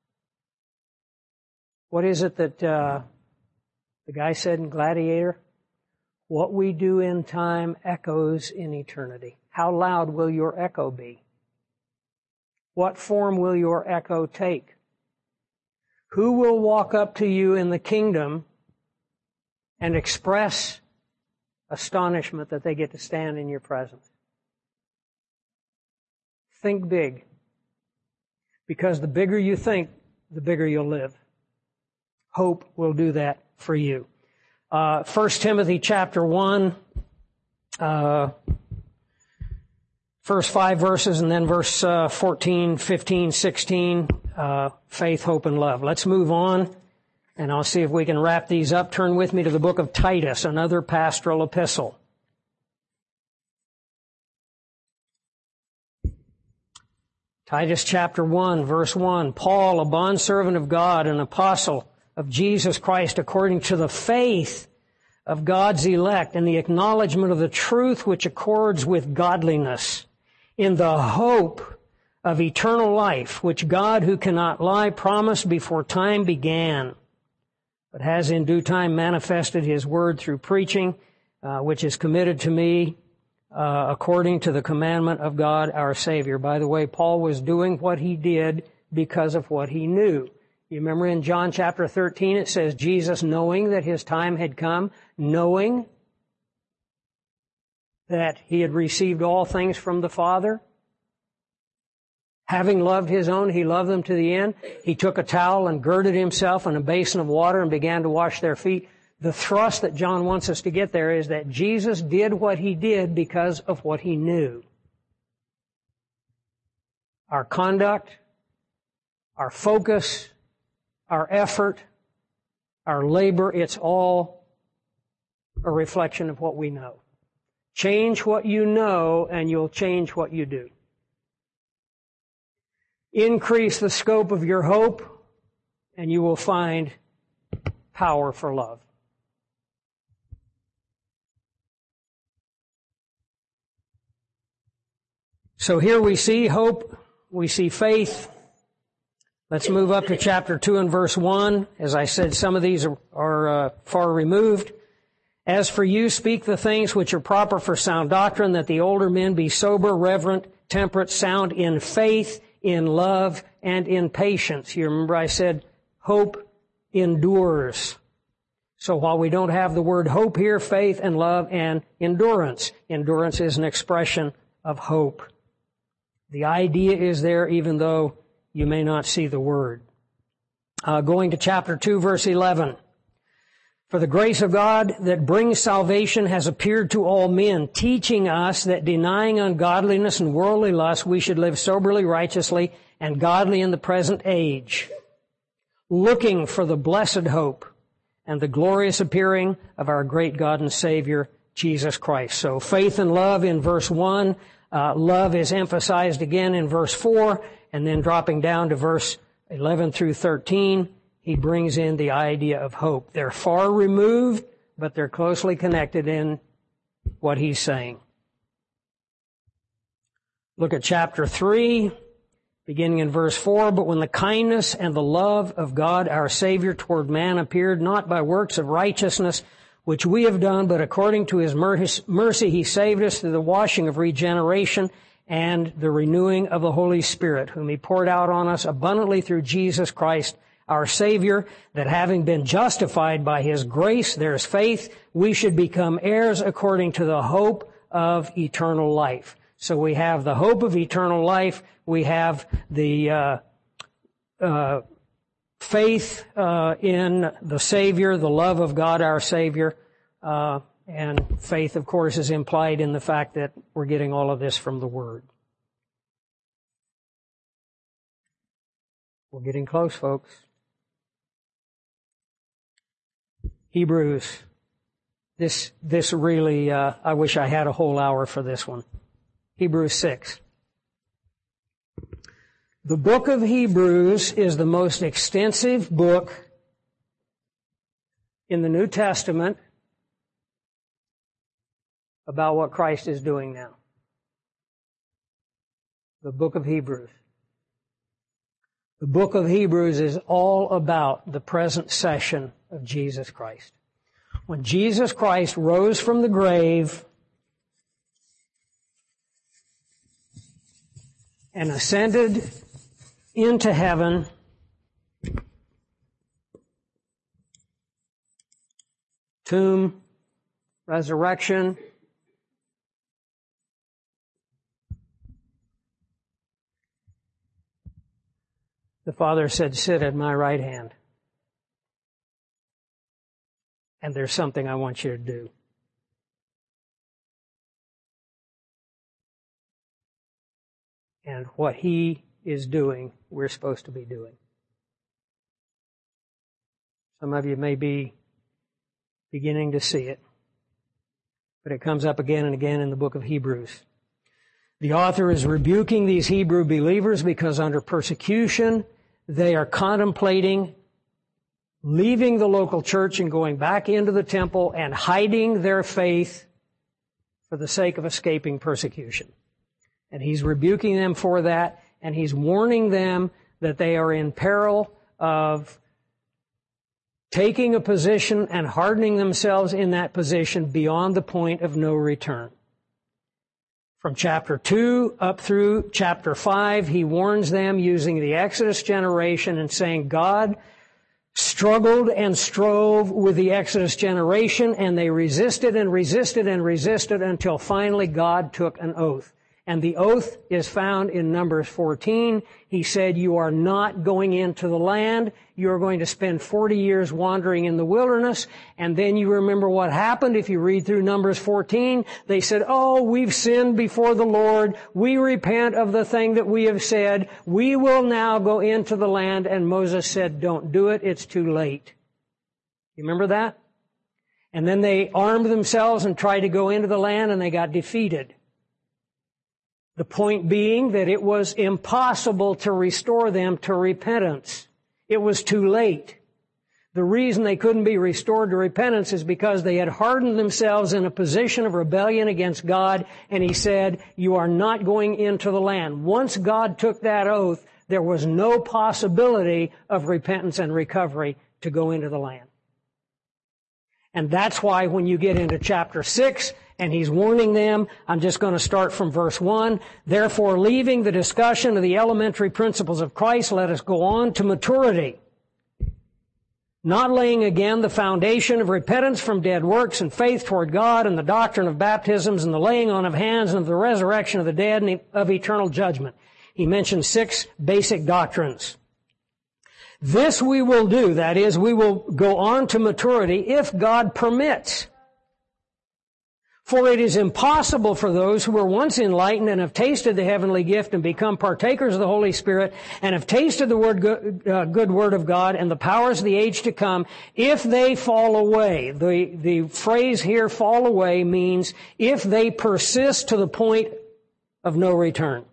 what is it that uh, the guy said in Gladiator? What we do in time echoes in eternity. How loud will your echo be? What form will your echo take? Who will walk up to you in the kingdom and express astonishment that they get to stand in your presence? Think big. Because the bigger you think, the bigger you'll live. Hope will do that for you. Uh, First Timothy chapter one, uh, first five verses, and then verse uh, fourteen, fifteen, sixteen, uh, faith, hope, and love. Let's move on, and I'll see if we can wrap these up. Turn with me to the book of Titus, another pastoral epistle. Titus chapter one, verse one, Paul, a bondservant of God, an apostle of Jesus Christ, according to the faith of God's elect and the acknowledgement of the truth which accords with godliness, in the hope of eternal life, which God, who cannot lie, promised before time began, but has in due time manifested His word through preaching, uh, which is committed to me uh, according to the commandment of God our Savior. By the way, Paul was doing what he did because of what he knew. You remember in John chapter thirteen, it says, Jesus, knowing that His time had come, knowing that He had received all things from the Father, having loved His own, He loved them to the end. He took a towel and girded Himself in a basin of water and began to wash their feet. The thrust that John wants us to get there is that Jesus did what He did because of what He knew. Our conduct, our focus, our effort, our labor, it's all a reflection of what we know. Change what you know and you'll change what you do. Increase the scope of your hope and you will find power for love. So here we see hope, we see faith. Let's move up to chapter two and verse one. As I said, some of these are, are uh, far removed. As for you, speak the things which are proper for sound doctrine, that the older men be sober, reverent, temperate, sound in faith, in love, and in patience. You remember I said hope endures. So while we don't have the word hope here, faith and love and endurance. Endurance is an expression of hope. The idea is there even though you may not see the word. Uh, going to chapter two, verse eleven. For the grace of God that brings salvation has appeared to all men, teaching us that denying ungodliness and worldly lust, we should live soberly, righteously, and godly in the present age, looking for the blessed hope and the glorious appearing of our great God and Savior, Jesus Christ. So faith and love in verse one. Uh, love is emphasized again in verse four. And then dropping down to verse eleven through thirteen, he brings in the idea of hope. They're far removed, but they're closely connected in what he's saying. Look at chapter three, beginning in verse four. But when the kindness and the love of God our Savior toward man appeared, not by works of righteousness which we have done, but according to His mercy He saved us through the washing of regeneration and the renewing of the Holy Spirit, whom He poured out on us abundantly through Jesus Christ, our Savior, that having been justified by His grace, there is faith, we should become heirs according to the hope of eternal life. So we have the hope of eternal life, we have the uh, uh, faith uh, in the Savior, the love of God our Savior, uh, and faith, of course, is implied in the fact that we're getting all of this from the Word. We're getting close, folks. Hebrews This, this really, uh, I wish I had a whole hour for this one. Hebrews six. The book of Hebrews is the most extensive book in the New Testament about what Christ is doing now. The book of Hebrews. The book of Hebrews is all about the present session of Jesus Christ. When Jesus Christ rose from the grave and ascended into heaven, tomb, resurrection, the Father said, "Sit at my right hand. And there's something I want you to do." And what He is doing, we're supposed to be doing. Some of you may be beginning to see it, but it comes up again and again in the book of Hebrews. The author is rebuking these Hebrew believers because under persecution, they are contemplating leaving the local church and going back into the temple and hiding their faith for the sake of escaping persecution. And he's rebuking them for that, and he's warning them that they are in peril of taking a position and hardening themselves in that position beyond the point of no return. From chapter two up through chapter five, he warns them using the Exodus generation and saying God struggled and strove with the Exodus generation, and they resisted and resisted and resisted until finally God took an oath. And the oath is found in Numbers fourteen. He said, "You are not going into the land. You are going to spend forty years wandering in the wilderness." And then you remember what happened if you read through Numbers fourteen. They said, "Oh, we've sinned before the Lord. We repent of the thing that we have said. We will now go into the land." And Moses said, "Don't do it. It's too late." You remember that? And then they armed themselves and tried to go into the land, and they got defeated. The point being that it was impossible to restore them to repentance. It was too late. The reason they couldn't be restored to repentance is because they had hardened themselves in a position of rebellion against God, and He said, "You are not going into the land." Once God took that oath, there was no possibility of repentance and recovery to go into the land. And that's why when you get into chapter six, and he's warning them, I'm just going to start from verse one. "Therefore, leaving the discussion of the elementary principles of Christ, let us go on to maturity, not laying again the foundation of repentance from dead works and faith toward God and the doctrine of baptisms and the laying on of hands and of the resurrection of the dead and of eternal judgment." He mentions six basic doctrines. "This we will do," that is, we will go on to maturity if God permits. "For it is impossible for those who were once enlightened and have tasted the heavenly gift and become partakers of the Holy Spirit and have tasted the word good, uh, good word of God and the powers of the age to come, if they fall away." The, the phrase here, "fall away," means if they persist to the point of no return.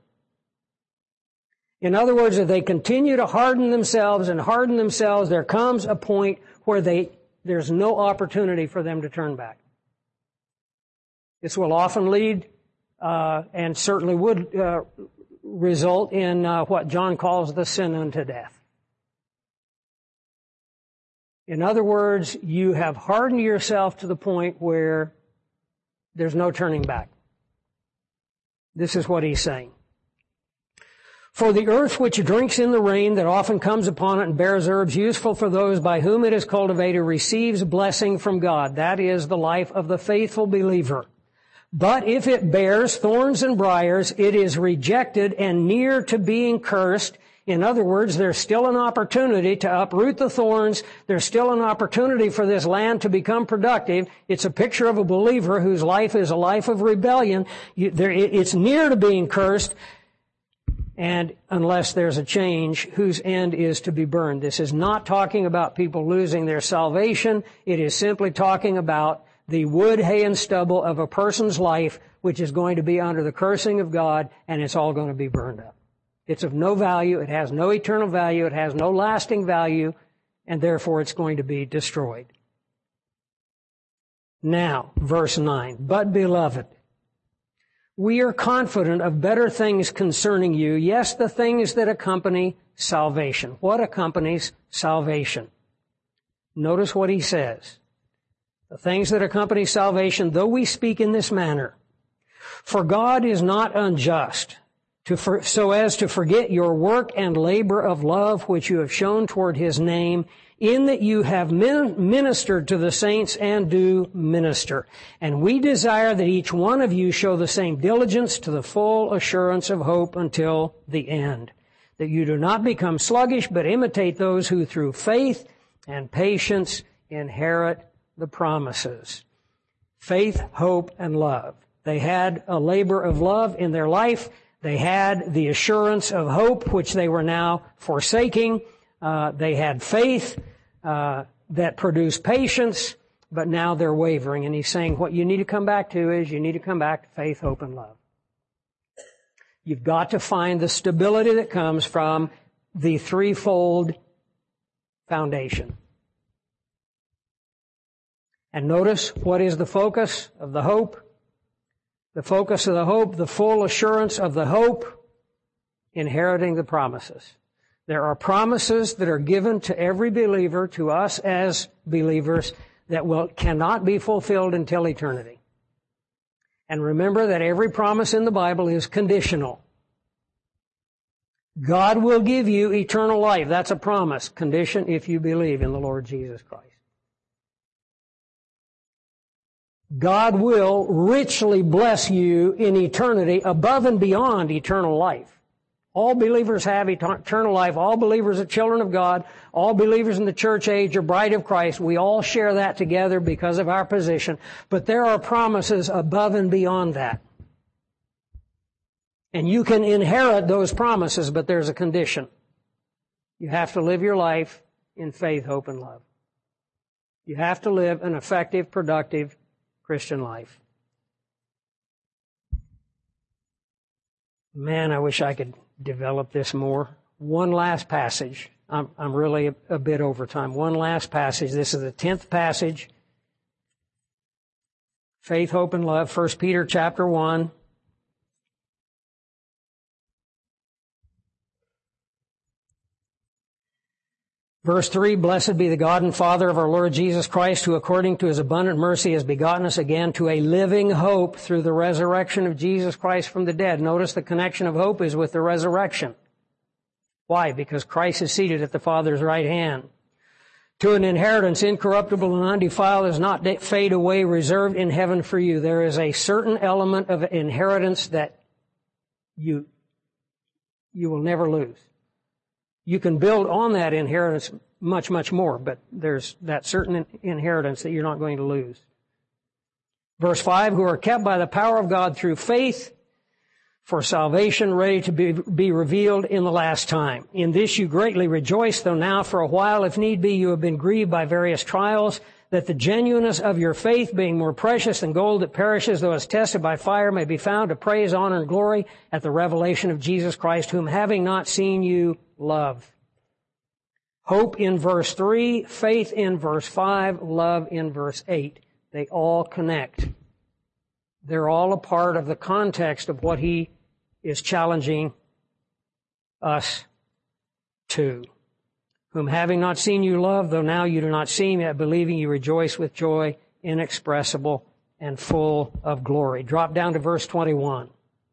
In other words, if they continue to harden themselves and harden themselves, there comes a point where they, there's no opportunity for them to turn back. This will often lead, uh, and certainly would uh, result in uh, what John calls the sin unto death. In other words, you have hardened yourself to the point where there's no turning back. This is what he's saying. "For the earth which drinks in the rain that often comes upon it and bears herbs useful for those by whom it is cultivated receives blessing from God." That is the life of the faithful believer. "But if it bears thorns and briars, it is rejected and near to being cursed." In other words, there's still an opportunity to uproot the thorns. There's still an opportunity for this land to become productive. It's a picture of a believer whose life is a life of rebellion. You, there, it's near to being cursed. And unless there's a change, whose end is to be burned. This is not talking about people losing their salvation. It is simply talking about the wood, hay, and stubble of a person's life, which is going to be under the cursing of God, and it's all going to be burned up. It's of no value. It has no eternal value. It has no lasting value, and therefore it's going to be destroyed. Now, verse nine, but beloved, we are confident of better things concerning you, yes, the things that accompany salvation. What accompanies salvation? Notice what he says. The things that accompany salvation, though we speak in this manner. For God is not unjust, to for, so as to forget your work and labor of love which you have shown toward his name, in that you have min- ministered to the saints and do minister. And we desire that each one of you show the same diligence to the full assurance of hope until the end, that you do not become sluggish, but imitate those who through faith and patience inherit the promises. Faith, hope, and love. They had a labor of love in their life. They had the assurance of hope, which they were now forsaking. Uh, they had faith uh, that produced patience, but now they're wavering. And he's saying what you need to come back to is you need to come back to faith, hope, and love. You've got to find the stability that comes from the threefold foundation. And notice what is the focus of the hope. The focus of the hope, the full assurance of the hope, inheriting the promises. There are promises that are given to every believer, to us as believers, that will cannot be fulfilled until eternity. And remember that every promise in the Bible is conditional. God will give you eternal life. That's a promise. Condition if you believe in the Lord Jesus Christ. God will richly bless you in eternity above and beyond eternal life. All believers have eternal life. All believers are children of God. All believers in the church age are bride of Christ. We all share that together because of our position. But there are promises above and beyond that. And you can inherit those promises, but there's a condition. You have to live your life in faith, hope, and love. You have to live an effective, productive Christian life. Man, I wish I could develop this more. One last passage. I'm, I'm really a, a bit over time. One last passage. This is the tenth passage. Faith, hope, and love. First Peter chapter one. Verse three, blessed be the God and Father of our Lord Jesus Christ, who according to his abundant mercy has begotten us again to a living hope through the resurrection of Jesus Christ from the dead. Notice the connection of hope is with the resurrection. Why? Because Christ is seated at the Father's right hand. To an inheritance incorruptible and undefiled, does not fade away, reserved in heaven for you. There is a certain element of inheritance that you, you will never lose. You can build on that inheritance much, much more, but there's that certain inheritance that you're not going to lose. Verse five, who are kept by the power of God through faith for salvation, ready to be, be revealed in the last time. In this you greatly rejoice, though now for a while, if need be, you have been grieved by various trials, that the genuineness of your faith, being more precious than gold that perishes, though it's tested by fire, may be found to praise, honor, and glory at the revelation of Jesus Christ, whom having not seen you, love. Hope in verse three, faith in verse five, love in verse eight. They all connect. They're all a part of the context of what he is challenging us to. Whom having not seen you love, though now you do not see him, yet believing you rejoice with joy inexpressible and full of glory. Drop down to verse twenty-one.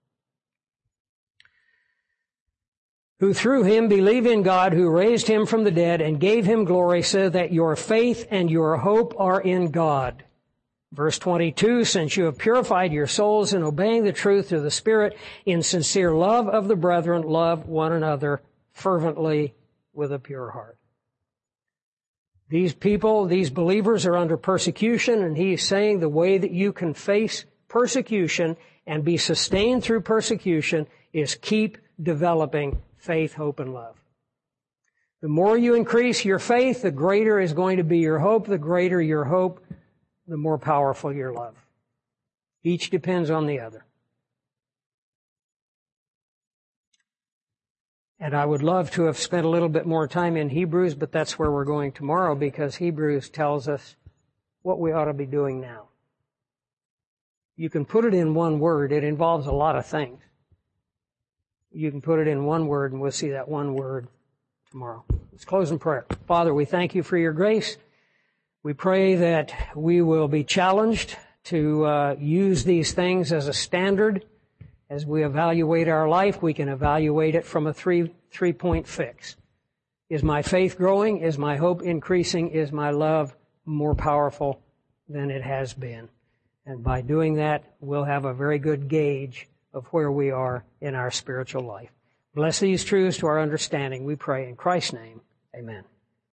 Who through him believe in God, who raised him from the dead and gave him glory, so that your faith and your hope are in God. Verse twenty-two, since you have purified your souls in obeying the truth through the Spirit, in sincere love of the brethren, love one another fervently with a pure heart. These people, these believers are under persecution, and he's saying the way that you can face persecution and be sustained through persecution is keep developing faith, hope, and love. The more you increase your faith, the greater is going to be your hope. The greater your hope, the more powerful your love. Each depends on the other. And I would love to have spent a little bit more time in Hebrews, but that's where we're going tomorrow, because Hebrews tells us what we ought to be doing now. You can put it in one word. It involves a lot of things. You can put it in one word, and we'll see that one word tomorrow. Let's close in prayer. Father, we thank you for your grace. We pray that we will be challenged to uh, use these things as a standard. As we evaluate our life, we can evaluate it from a three, three-point fix. Is my faith growing? Is my hope increasing? Is my love more powerful than it has been? And by doing that, we'll have a very good gauge of where we are in our spiritual life. Bless these truths to our understanding, we pray in Christ's name. Amen.